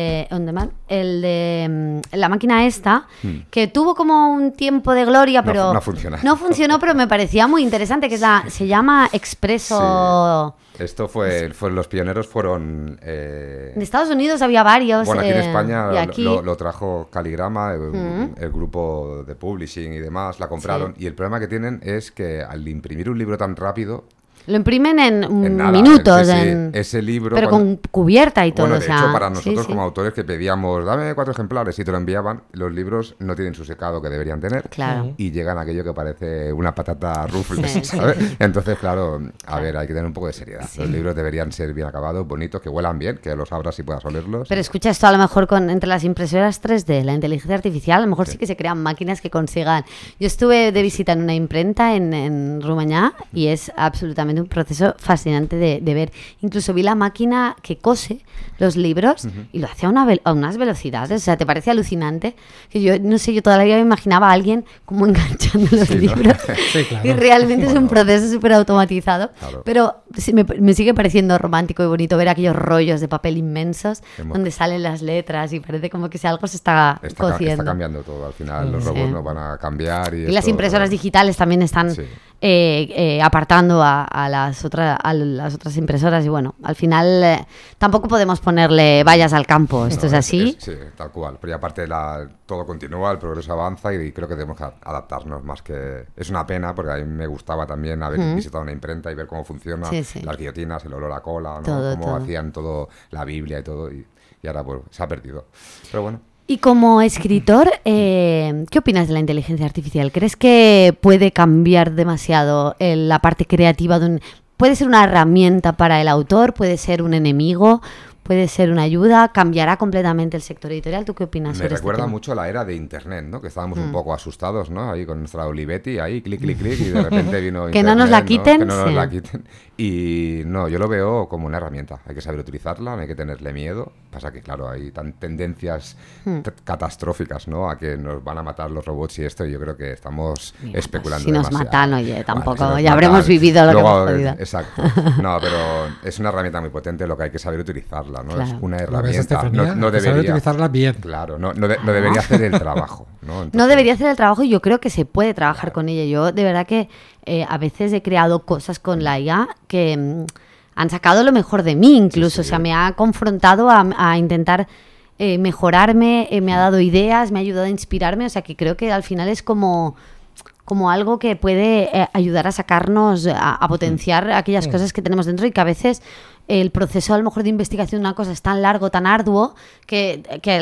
el de la máquina esta, que tuvo como un tiempo de gloria, pero no funcionó, pero me parecía muy interesante, que se llama Expreso... Sí. Esto los pioneros fueron... En Estados Unidos había varios. Bueno, aquí en España lo trajo Caligrama, el grupo de publishing y demás, la compraron. Y el problema que tienen es que al imprimir un libro tan rápido... Lo imprimen en nada, minutos. Ese libro... Pero con cubierta y todo. Bueno, de hecho, para nosotros como autores que pedíamos, dame 4 ejemplares y te lo enviaban, los libros no tienen su secado que deberían tener. Claro. Y llegan a aquello que parece una patata rufles, ¿sabes? Entonces, claro, a ver, hay que tener un poco de seriedad. Los libros deberían ser bien acabados, bonitos, que huelan bien, que los abras y puedas olerlos. Pero escucha, esto a lo mejor entre las impresoras 3D, la inteligencia artificial, a lo mejor sí que se crean máquinas que consigan... Yo estuve de visita en una imprenta en Rumañá y es absolutamente un proceso fascinante de ver. Incluso vi la máquina que cose los libros y lo hacía a unas velocidades, o sea, te parece alucinante, que yo no sé, yo todavía me imaginaba a alguien como enganchando los libros y realmente es un proceso súper automatizado, pero me sigue pareciendo romántico y bonito ver aquellos rollos de papel inmensos donde salen las letras y parece como que si algo se está cociendo. Está cambiando todo, al final los robots no van a cambiar. Y las impresoras digitales también están apartando a las otras impresoras y bueno, al final tampoco podemos ponerle vallas al campo, esto es así. Sí, tal cual, pero y aparte todo continúa, el progreso avanza y creo que tenemos que adaptarnos más que... Es una pena porque a mí me gustaba también haber visitado una imprenta y ver cómo funcionan las guillotinas, el olor a cola, ¿no? Cómo hacían todo, la Biblia y todo y ahora pues se ha perdido, pero bueno. Y como escritor, ¿qué opinas de la inteligencia artificial? ¿Crees que puede cambiar demasiado la parte creativa de puede ser una herramienta para el autor, puede ser un enemigo, puede ser una ayuda, cambiará completamente el sector editorial? ¿Tú qué opinas sobre Me recuerda este tema? mucho a la era de Internet, ¿no? Que estábamos un poco asustados, ¿no? Ahí con nuestra Olivetti, ahí clic, clic, clic, y de repente vino que Internet, no nos la quiten. Que no nos la quiten. Y no, yo lo veo como una herramienta. Hay que saber utilizarla, no hay que tenerle miedo. Pasa que, claro, hay tendencias catastróficas, ¿no? A que nos van a matar los robots y esto. Y yo creo que estamos especulando si nos demasiado. matan, oye, tampoco. Vale, ya habremos vivido lo que hemos podido. Exacto. No, pero es una herramienta muy potente, lo que hay que saber utilizarla, ¿no? Claro. Es una ¿Lo ves, herramienta. Estefanía? No debería utilizarla bien. Claro, no debería hacer el trabajo, ¿no? Entonces, no debería hacer el trabajo y yo creo que se puede trabajar con ella. Yo de verdad que a veces he creado cosas con la IA que han sacado lo mejor de mí incluso. Sí. O sea, me ha confrontado a intentar mejorarme, me ha dado ideas, me ha ayudado a inspirarme. O sea, que creo que al final es como algo que puede ayudar a sacarnos, a potenciar aquellas cosas que tenemos dentro y que a veces el proceso a lo mejor de investigación de una cosa es tan largo, tan arduo, que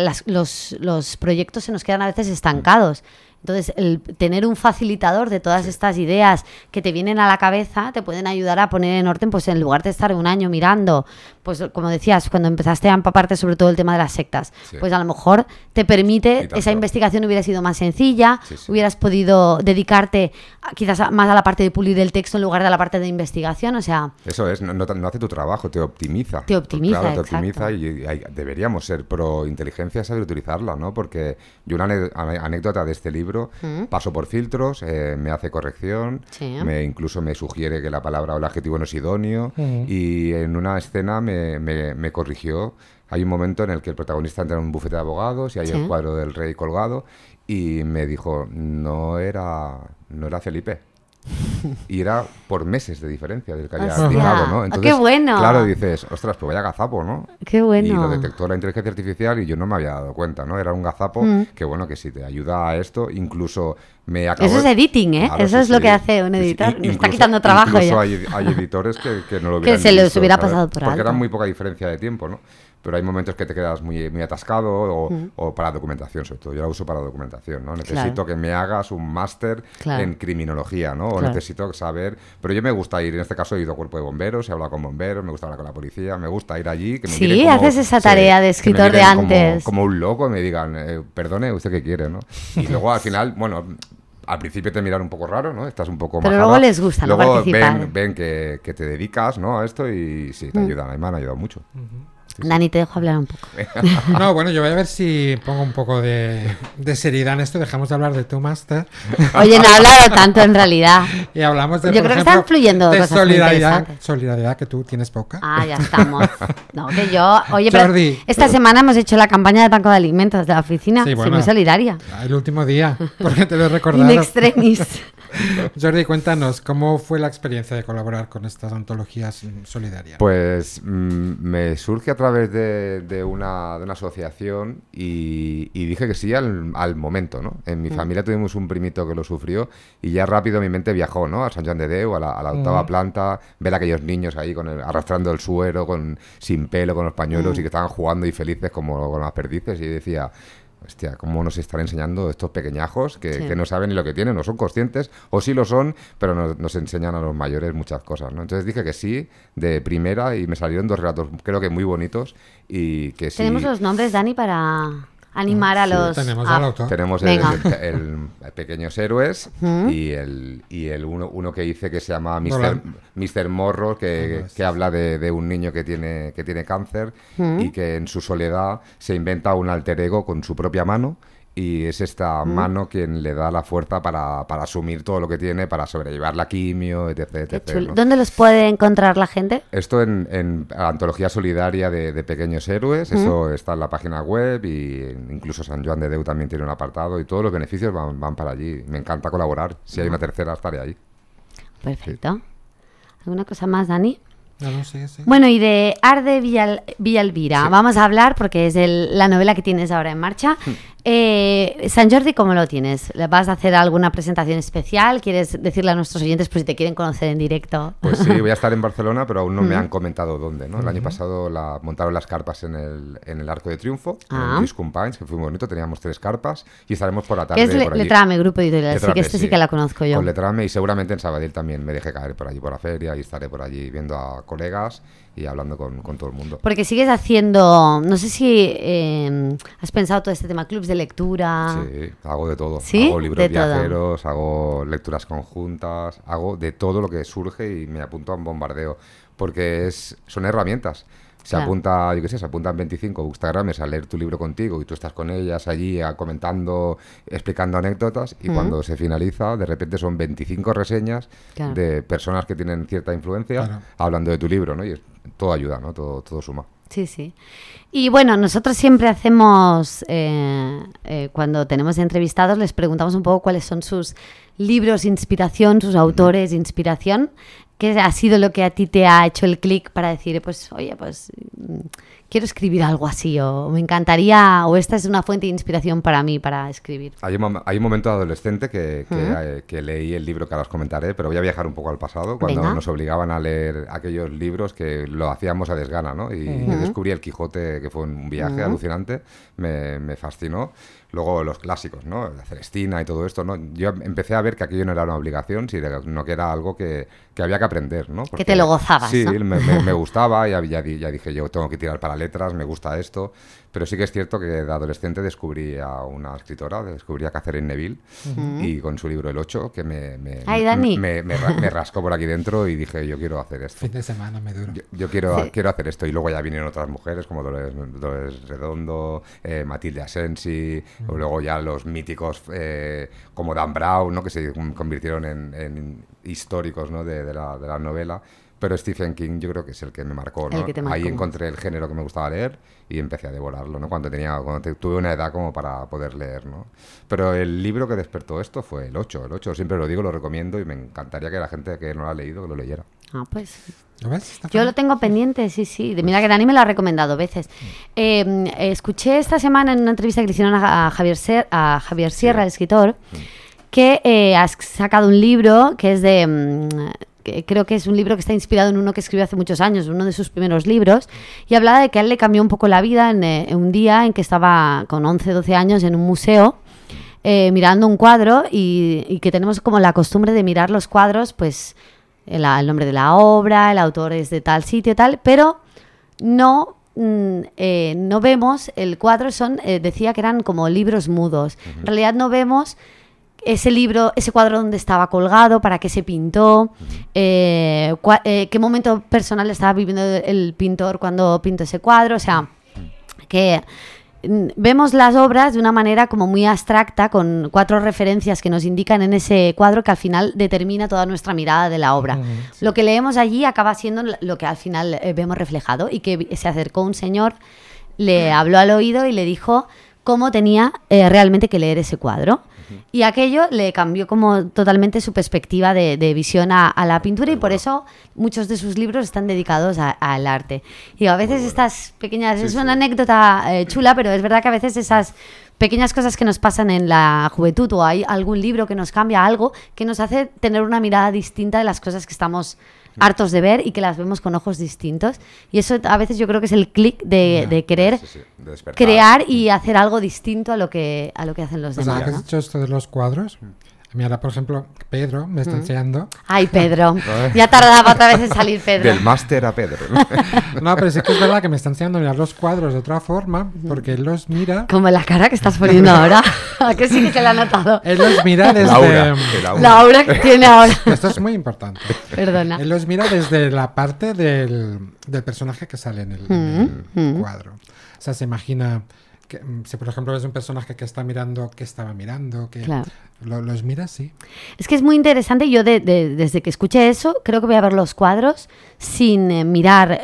los proyectos se nos quedan a veces estancados. Entonces, el tener un facilitador de todas estas ideas que te vienen a la cabeza te pueden ayudar a poner en orden, pues en lugar de estar un año mirando pues como decías, cuando empezaste a empaparte sobre todo el tema de las sectas, Sí. pues a lo mejor te permite, tanto. esa investigación hubiera sido más sencilla, Sí, sí. hubieras podido dedicarte quizás más a la parte de pulir el texto en lugar de a la parte de investigación, o sea... Eso es, no hace tu trabajo, te optimiza. Te optimiza, Claro, te exacto. optimiza y deberíamos ser pro inteligencia, saber utilizarla, ¿no? Porque yo una anécdota de este libro, paso por filtros, me hace corrección, Sí. incluso me sugiere que la palabra o el adjetivo no es idóneo, y en una escena me corrigió. Hay un momento en el que el protagonista entra en un bufete de abogados y hay Sí. el cuadro del rey colgado y me dijo, no era Felipe. Y era por meses de diferencia del que había Hostia. fijado, ¿no? ¡Ah, qué bueno! Claro, dices, ostras, pues vaya gazapo, ¿no? ¡Qué bueno! Y lo detectó la inteligencia artificial y yo no me había dado cuenta, ¿no? Era un gazapo que, bueno, que si te ayuda a esto, incluso me acabó... Eso es editing, ¿eh? Claro, Eso sí, es lo sí. que hace un Sí, sí. editor. Me está Incluso- quitando trabajo incluso ya. hay editores que no lo Que hubieran se les visto, hubiera ¿sabes? pasado por Porque alto. era muy poca diferencia de tiempo, ¿no? Pero hay momentos que te quedas muy, muy atascado o para documentación, sobre todo. Yo la uso para documentación, ¿no? Necesito Claro. que me hagas un máster Claro. en criminología, ¿no? O Claro. necesito saber... Pero yo me gusta ir, en este caso he ido a cuerpo de bomberos, he hablado con bomberos, me gusta hablar con la policía, me gusta ir allí... Que me Sí, miren como- haces esa tarea de que me escritor de miren antes. Como un loco y me digan, perdone, ¿usted qué quiere, no? Y luego al final, bueno... Al principio te miran un poco raro, ¿no? Estás un poco Pero majada. luego les gusta, ¿no? Luego Participar. ven que te dedicas, ¿no? A esto y sí, te ayudan. A mí me han ayudado mucho. Dani, te dejo hablar un poco. No, bueno, yo voy a ver si pongo un poco de seriedad en esto. Dejamos de hablar de tu máster Oye, no he hablado tanto en realidad. y hablamos de, Yo por creo que ejemplo, están fluyendo de cosas muy solidaridad, interesantes. solidaridad que tú tienes poca. Ah, ya estamos. No, que yo... Oye, pero Jordi. esta semana hemos hecho la campaña del Banco de Alimentos de la oficina. Sí, Soy bueno. muy solidaria. El último día, porque te lo he In recordado. extremis. Jordi, cuéntanos, ¿cómo fue la experiencia de colaborar con estas antologías solidarias? Pues me surge a través de una asociación y dije que sí al momento, ¿no? En mi familia tuvimos un primito que lo sufrió y ya rápido mi mente viajó, ¿no? A Sant Joan de Déu, a la octava planta, ver a aquellos niños ahí arrastrando el suero, sin pelo, con los pañuelos y que estaban jugando y felices como con las perdices y decía... Hostia, ¿cómo nos están enseñando estos pequeñajos que, Sí. que no saben ni lo que tienen, no son conscientes, o sí lo son, pero nos enseñan a los mayores muchas cosas, ¿no? Entonces dije que sí, de primera, y me salieron 2 relatos, creo que muy bonitos, y que sí... Tenemos los nombres, Dani, para animar a los... tenemos Ah, al autor. Tenemos Venga. el Pequeños Héroes y el uno que hice que se llama Mr. Morro, que habla de un niño que tiene cáncer y que en su soledad se inventa un alter ego con su propia mano y es esta mano quien le da la fuerza para asumir todo lo que tiene, para sobrellevar la quimio, etc. Qué etc, chulo. ¿no? ¿Dónde los puede encontrar la gente? Esto en la antología solidaria de Pequeños Héroes, eso está en la página web y incluso Sant Joan de Déu también tiene un apartado y todos los beneficios van para allí. Me encanta colaborar. Si hay una tercera, estaré ahí. Perfecto. ¿Alguna cosa más, Dani? No sé, sí. Bueno, y de Arde Villalvira Sí. vamos a hablar porque es la novela que tienes ahora en marcha. Sant Jordi, ¿cómo lo tienes? ¿Le vas a hacer alguna presentación especial? ¿Quieres decirle a nuestros oyentes por si te quieren conocer en directo? Pues sí, voy a estar en Barcelona, pero aún no me han comentado dónde, ¿no? El año pasado montaron las carpas en el Arco de Triunfo, en Ah. el Lluís Companys, que fue muy bonito, teníamos 3 carpas y estaremos por la tarde ¿Qué es por allí. Letrame, Grupo Editorial? Sí, que este sí que la conozco yo. Con Letrame y seguramente en Sabadell también me dejé caer por allí por la feria y estaré por allí viendo a colegas y hablando con todo el mundo. Porque sigues haciendo, no sé si has pensado todo este tema, clubs de lectura. Sí, hago de todo. ¿Sí? Hago libros De todo. viajeros, hago lecturas conjuntas, hago de todo lo que surge y me apunto a un bombardeo. Porque son herramientas. Se Claro. apunta, yo qué sé, se apuntan 25 Bookstagramers a leer tu libro contigo y tú estás con ellas allí comentando, explicando anécdotas y cuando se finaliza, de repente son 25 reseñas Claro. de personas que tienen cierta influencia Claro. hablando de tu libro, ¿no? Y todo ayuda, ¿no? Todo suma. Sí, sí. Y bueno, nosotros siempre hacemos, cuando tenemos entrevistados, les preguntamos un poco cuáles son sus libros de inspiración, sus autores de inspiración. ¿Qué ha sido lo que a ti te ha hecho el clic para decir, pues, oye, pues quiero escribir algo así, o me encantaría, o esta es una fuente de inspiración para mí para escribir? Hay un momento adolescente que leí el libro que ahora os comentaré, pero voy a viajar un poco al pasado, cuando Venga. nos obligaban a leer aquellos libros que lo hacíamos a desgana, ¿no? Y yo descubrí El Quijote, que fue un viaje alucinante, me fascinó. Luego los clásicos, ¿no? La Celestina y todo esto, ¿no? Yo empecé a ver que aquello no era una obligación, sino que era algo que había que aprender, ¿no? Que te lo gozabas, sí, ¿no? me gustaba, ya dije yo tengo que tirar para letras, me gusta esto, pero sí que es cierto que de adolescente descubrí a una escritora, descubrí a Catherine Neville, y con su libro El 8, que Ay, Dani. me rascó por aquí dentro y dije, yo quiero hacer esto. Fin de semana me duro. Yo quiero hacer esto. Y luego ya vinieron otras mujeres como Dolores Redondo, Matilde Asensi, o luego ya los míticos como Dan Brown, ¿no? Que se convirtieron en históricos, ¿no? de la novela. Pero Stephen King yo creo que es el que me marcó, ¿no? El que te marcó. Ahí encontré el género que me gustaba leer y empecé a devorarlo, ¿no? Cuando tuve una edad como para poder leer, ¿no? Pero el libro que despertó esto fue El 8. El 8 siempre lo digo, lo recomiendo y me encantaría que la gente que no lo ha leído que lo leyera. Ah, pues ¿Lo ves? Está yo fácil. lo tengo pendiente, sí. Mira que Dani me lo ha recomendado veces. Escuché esta semana en una entrevista que le hicieron a Javier Sierra, el escritor, que ha sacado un libro que es que creo que es un libro que está inspirado en uno que escribió hace muchos años, uno de sus primeros libros, y hablaba de que a él le cambió un poco la vida en un día en que estaba con 11, 12 años en un museo mirando un cuadro y que tenemos como la costumbre de mirar los cuadros, pues el nombre de la obra, el autor es de tal sitio, tal, pero no vemos el cuadro, decía que eran como libros mudos. En realidad no vemos ese libro, ese cuadro donde estaba colgado, para qué se pintó, qué momento personal estaba viviendo el pintor cuando pintó ese cuadro, o sea, que vemos las obras de una manera como muy abstracta, con 4 referencias que nos indican en ese cuadro que al final determina toda nuestra mirada de la obra. Sí. Lo que leemos allí acaba siendo lo que al final vemos reflejado, y que se acercó un señor, le habló al oído y le dijo cómo tenía realmente que leer ese cuadro. Y aquello le cambió como totalmente su perspectiva de visión a la pintura, y por eso muchos de sus libros están dedicados al arte. Y a veces estas pequeñas... Sí, es sí. una anécdota chula, pero es verdad que a veces esas pequeñas cosas que nos pasan en la juventud, o hay algún libro que nos cambia algo, que nos hace tener una mirada distinta de las cosas que estamos hartos de ver y que las vemos con ojos distintos. Y eso a veces yo creo que es el clic de querer Sí, de despertar. crear y hacer algo distinto a lo que hacen los Pues ahora demás, que ¿no? has dicho esto de los cuadros, mira, por ejemplo, Pedro me está enseñando. Ay, Pedro. Ya tardaba otra vez en salir Pedro. Del máster a Pedro. No, pero sí que es verdad que me está enseñando a mirar los cuadros de otra forma, porque él los mira. Como la cara que estás poniendo ahora. ¿A que sí que la ha notado? Él los mira desde. La aura que tiene ahora. Esto es muy importante. Perdona. Él los mira desde la parte del personaje que sale en el cuadro. O sea, se imagina que si por ejemplo ves un personaje que está mirando, que estaba mirando, que Claro. los mira, sí. Es que es muy interesante. Yo desde que escuché eso, creo que voy a ver los cuadros sin mirar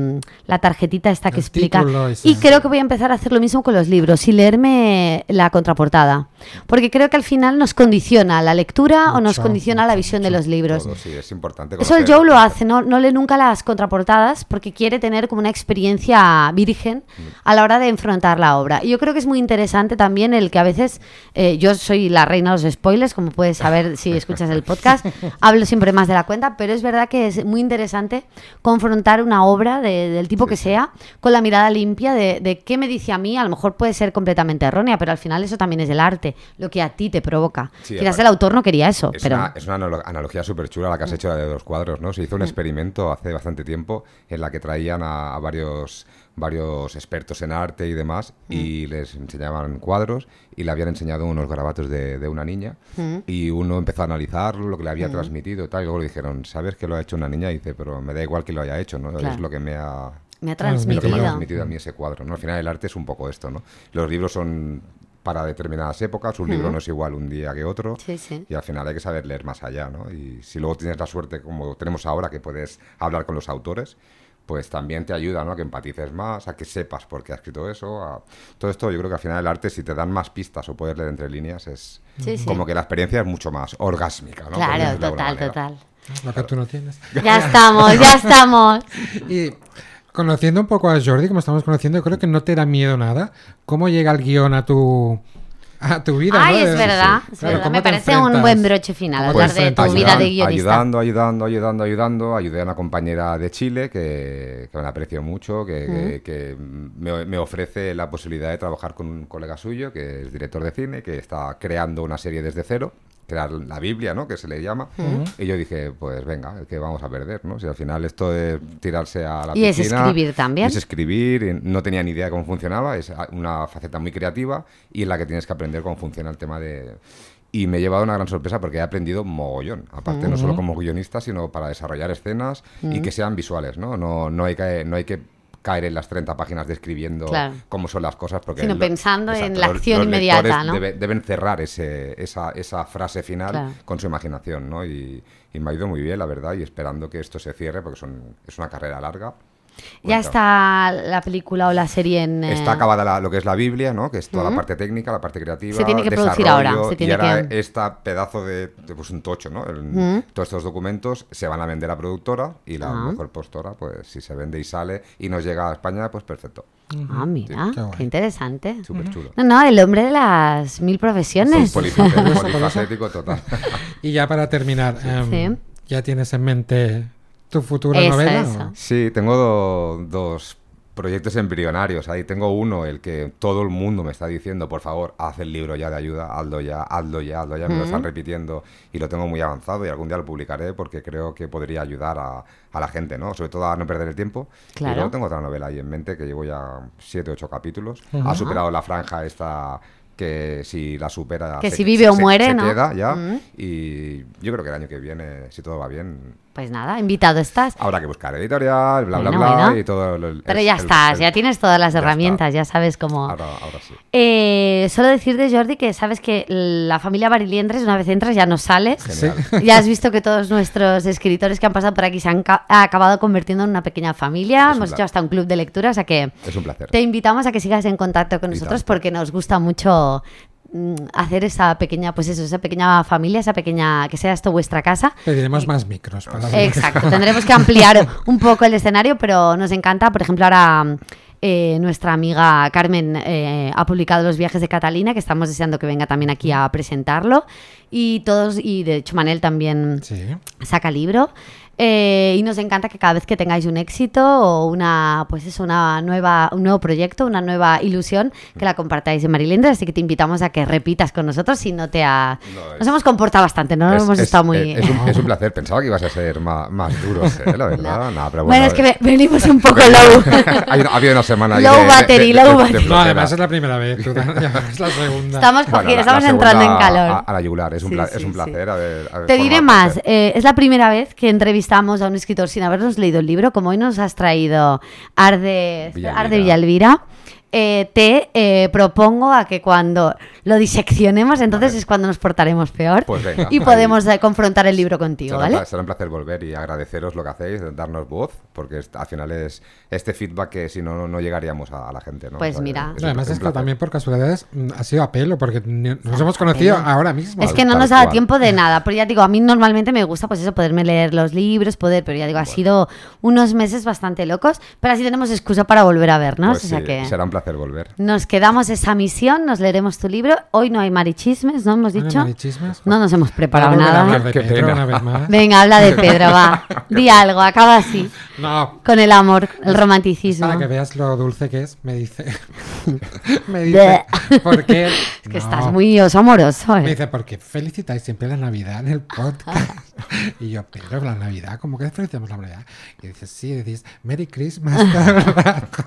la tarjetita esta que El explica. título ese. Y creo que voy a empezar a hacer lo mismo con los libros y leerme la contraportada. Porque creo que al final nos condiciona la lectura o nos Mucho, condiciona la visión de los libros. Todo, sí, es importante. Eso el conocer- Joe lo hace, no lee nunca las contraportadas porque quiere tener como una experiencia virgen a la hora de enfrentar la obra. Y yo creo que es muy interesante también el que a veces, yo soy la reina de los spoilers, como puedes saber si escuchas el podcast, hablo siempre más de la cuenta, pero es verdad que es muy interesante confrontar una obra del tipo que sea con la mirada limpia de qué me dice a mí. A lo mejor puede ser completamente errónea, pero al final eso también es el arte, lo que a ti te provoca. Sí, Quizás aparte- el autor no quería eso, Es pero... una analogía súper chula la que has hecho de los cuadros, ¿no? Se hizo un experimento hace bastante tiempo en la que traían a varios expertos en arte y demás y les enseñaban cuadros y le habían enseñado unos garabatos de una niña y uno empezó a analizarlo, lo que le había transmitido y tal, y luego le dijeron, ¿sabes que lo ha hecho una niña? Y dice, pero me da igual que lo haya hecho, ¿no? Claro. Es lo que me ha... Me ha Claro, Lo que me ha transmitido. transmitido a mí ese cuadro, ¿no? Al final el arte es un poco esto, ¿no? Los libros son para determinadas épocas, un libro no es igual un día que otro Sí, sí. y al final hay que saber leer más allá, ¿no? Y si luego tienes la suerte, como tenemos ahora, que puedes hablar con los autores, pues también te ayuda, ¿no? A que empatices más, a que sepas por qué ha escrito eso, todo esto. Yo creo que al final el arte, si te dan más pistas o puedes leer entre líneas, es Sí, sí. como que la experiencia es mucho más orgásmica, ¿no? Por Claro, decirlo de alguna total, manera. total. Lo que tú no tienes. Ya estamos, ya estamos. Y Conociendo un poco a Jordi, como estamos conociendo, creo que no te da miedo nada. ¿Cómo llega el guión a tu vida? Ay, ¿no? es verdad, Sí. es Claro, verdad. ¿cómo Me te parece un enfrentas? buen broche final, ¿Cómo te hablar de tu enfrentas? vida de guionista. Ayudando. Ayudé a una compañera de Chile que me aprecio mucho, que me ofrece la posibilidad de trabajar con un colega suyo, que es director de cine, que está creando una serie desde cero, crear la Biblia, ¿no?, que se le llama. Y yo dije, pues venga, ¿qué vamos a perder, no? Si al final esto de tirarse a la Y piscina... es escribir también. Es escribir, y no tenía ni idea de cómo funcionaba, es una faceta muy creativa y en la que tienes que aprender cómo funciona el tema de... Y me he llevado una gran sorpresa porque he aprendido mogollón, aparte no solo como guionista, sino para desarrollar escenas y que sean visuales, ¿no? No hay que caer en las 30 páginas describiendo cómo son las cosas, porque sino pensando en la los acción inmediata, lectores ¿no? deben cerrar esa frase final con su imaginación, ¿no? Y me ha ido muy bien, la verdad, y esperando que esto se cierre, porque es una carrera larga. Ya está la película o la serie en... Está acabada lo que es la Biblia, ¿no?, que es toda la parte técnica, la parte creativa. Se tiene que producir desarrollo, ahora. Se tiene y ahora que... este pedazo de pues un tocho, ¿no? Todos estos documentos se van a vender a productora y la mejor postora, pues si se vende y sale y nos llega a España, pues perfecto. Ah, mira, Sí. qué interesante. Súper chulo. No, el hombre de las 1000 profesiones. Polifacético total. Y ya para terminar, Sí. ¿ya tienes en mente tu futura Eso, novela? eso. ¿O? Sí, tengo dos proyectos embrionarios. Ahí tengo uno, el que todo el mundo me está diciendo, por favor, haz el libro ya de ayuda, hazlo ya. Me lo están repitiendo y lo tengo muy avanzado y algún día lo publicaré porque creo que podría ayudar a la gente, ¿no? Sobre todo a no perder el tiempo. Claro. Y luego tengo otra novela ahí en mente que llevo ya 7 o 8 capítulos. Ha superado la franja esta... que si la supera... Que si vive o muere, ¿no? Se queda ya. Y yo creo que el año que viene, si todo va bien... Pues nada, invitado estás. Habrá que buscar editorial, bla, Bueno, bla, bla, bueno. y todo... Pero ya estás, ya tienes todas las ya herramientas, está. ya sabes cómo... Ahora sí. Solo decirte, Jordi, que sabes que la familia Bariliendres, una vez entras, ya no sales. Genial. Ya has visto que todos nuestros escritores que han pasado por aquí se han acabado convirtiendo en una pequeña familia. Es un Hemos hecho placer. hasta un club de lectura, o sea que Es un placer. te invitamos a que sigas en contacto con Y nosotros tanto. porque nos gusta mucho hacer esa pequeña, pues eso, esa pequeña familia, esa pequeña, que sea esto vuestra casa. Pediremos más micros. Para Exacto, tendremos que ampliar un poco el escenario, pero nos encanta, por ejemplo, ahora nuestra amiga Carmen ha publicado Los viajes de Catalina, que estamos deseando que venga también aquí a presentarlo, y de hecho Manel también Sí. saca libro. Y nos encanta que cada vez que tengáis un éxito o un nuevo proyecto, una nueva ilusión, que la compartáis en Marilendres, así que te invitamos a que repitas con nosotros si no te ha... Nos hemos comportado bastante, ¿no? Hemos estado muy... Es un placer. Pensaba que ibas a ser más duros, la verdad. Nada, pero Bueno, bueno, es que venimos un poco low. ha habido una semana ahí Low battery. No, flojera. además es la primera vez. Tú ya es la segunda. Estamos Bueno, estamos la entrando en segunda calor. a la yugular. Es un Sí, placer sí. haber Te diré formado más, parte. es la primera vez que entrevistamos a un escritor sin habernos leído el libro, como hoy nos has traído Arde Villalvira. Te propongo a que cuando lo diseccionemos, entonces Vale. es cuando nos portaremos peor Pues venga, y ahí. podemos confrontar el libro contigo, ¿vale? Será un placer volver y agradeceros lo que hacéis, darnos voz, porque al final es este feedback que si no llegaríamos a la gente, ¿no? Pues que mira. es No, además un es que placer. también por casualidades ha sido a pelo, porque nos hemos conocido ahora mismo. Es que no Tal nos ha dado cual. tiempo de nada, pero ya digo, a mí normalmente me gusta pues eso, poderme leer los libros, pero ya digo, ha sido unos meses bastante locos, pero así tenemos excusa para volver a vernos, Pues o sea sí, que será un placer volver. nos quedamos esa misión, nos leeremos tu libro. Hoy no hay marichismes, ¿no hemos Bueno, dicho? marichismes. No nos hemos preparado Vamos a nada. hablar de Qué Pedro pena. una vez más. Venga, habla de Pedro, va. Di algo, acaba así. No, Con el amor, el romanticismo. para que veas lo dulce que es, me dice. Me dice, ¿por qué? Es que No. estás muy oso amoroso, Me ¿eh? dice, ¿por qué felicitáis siempre la Navidad en el podcast? Y yo, Pedro, la Navidad, ¿cómo que felicitamos la Navidad? Y dices, sí, decís, Merry Christmas cada rato.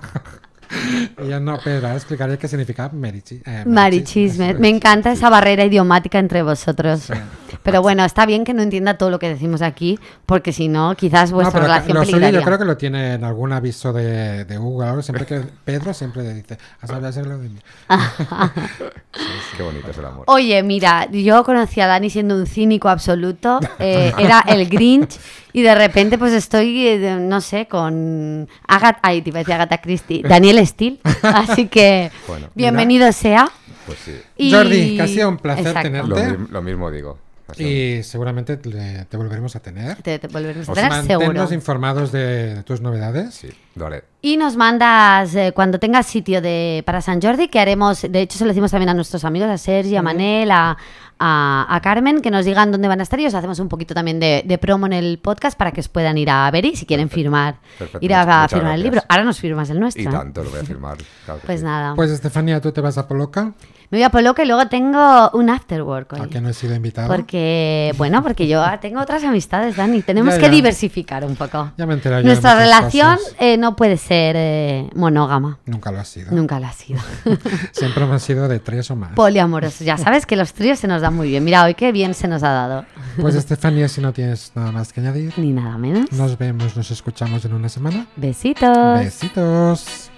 Y yo, no, Pedro, ahora explicaré qué significa Marichisme. Me encanta esa barrera idiomática entre vosotros. Pero bueno, está bien que no entienda todo lo que decimos aquí, porque si no, quizás vuestra relación lo suyo peligraría. yo creo que lo tiene en algún aviso de Google. Ahora siempre que Pedro siempre le dice, a saber hacerlo de mí. Qué bonito es el amor. Oye, mira, yo conocí a Dani siendo un cínico absoluto, era el Grinch y de repente pues estoy, no sé, con te iba a decir Agatha Christie, Daniel Steele, así que Bueno, bienvenido sea. Pues sí, Y- Jordi, que ha sido un placer Exacto. tenerte. lo mismo digo. Ha sido- Y seguramente te volveremos a tener. Te volveremos a Os tener seguro. Manténnos informados de tus novedades. Sí. Lo haré. Y nos mandas, cuando tengas sitio para Sant Jordi, que haremos, de hecho se lo decimos también a nuestros amigos, a Sergi, a Manel, a Carmen, que nos digan dónde van a estar y os hacemos un poquito también de promo en el podcast para que os puedan ir a ver y si quieren firmar, Perfecto. ir a Muchas firmar el gracias. libro. Ahora nos firmas el nuestro. Y ¿eh? tanto lo voy a firmar. Claro que Pues sí. nada, Pues Estefanía, ¿tú te vas a Poloca? me voy a Poloca y luego tengo un afterwork hoy. ¿A que no he sido invitada? Porque yo tengo otras amistades, Dani. Tenemos Ya, que ya. diversificar un poco. Ya me he enterado yo de Nuestra muchas relación cosas. no puede ser monógama. Nunca lo ha sido. Nunca lo ha sido. Siempre hemos sido de 3 o más. Poliamorosos. Ya sabes que los tríos se nos dan muy bien. Mira, hoy qué bien se nos ha dado. Pues Estefanía, si no tienes nada más que añadir, Ni nada menos. nos vemos, nos escuchamos en una semana. Besitos. Besitos.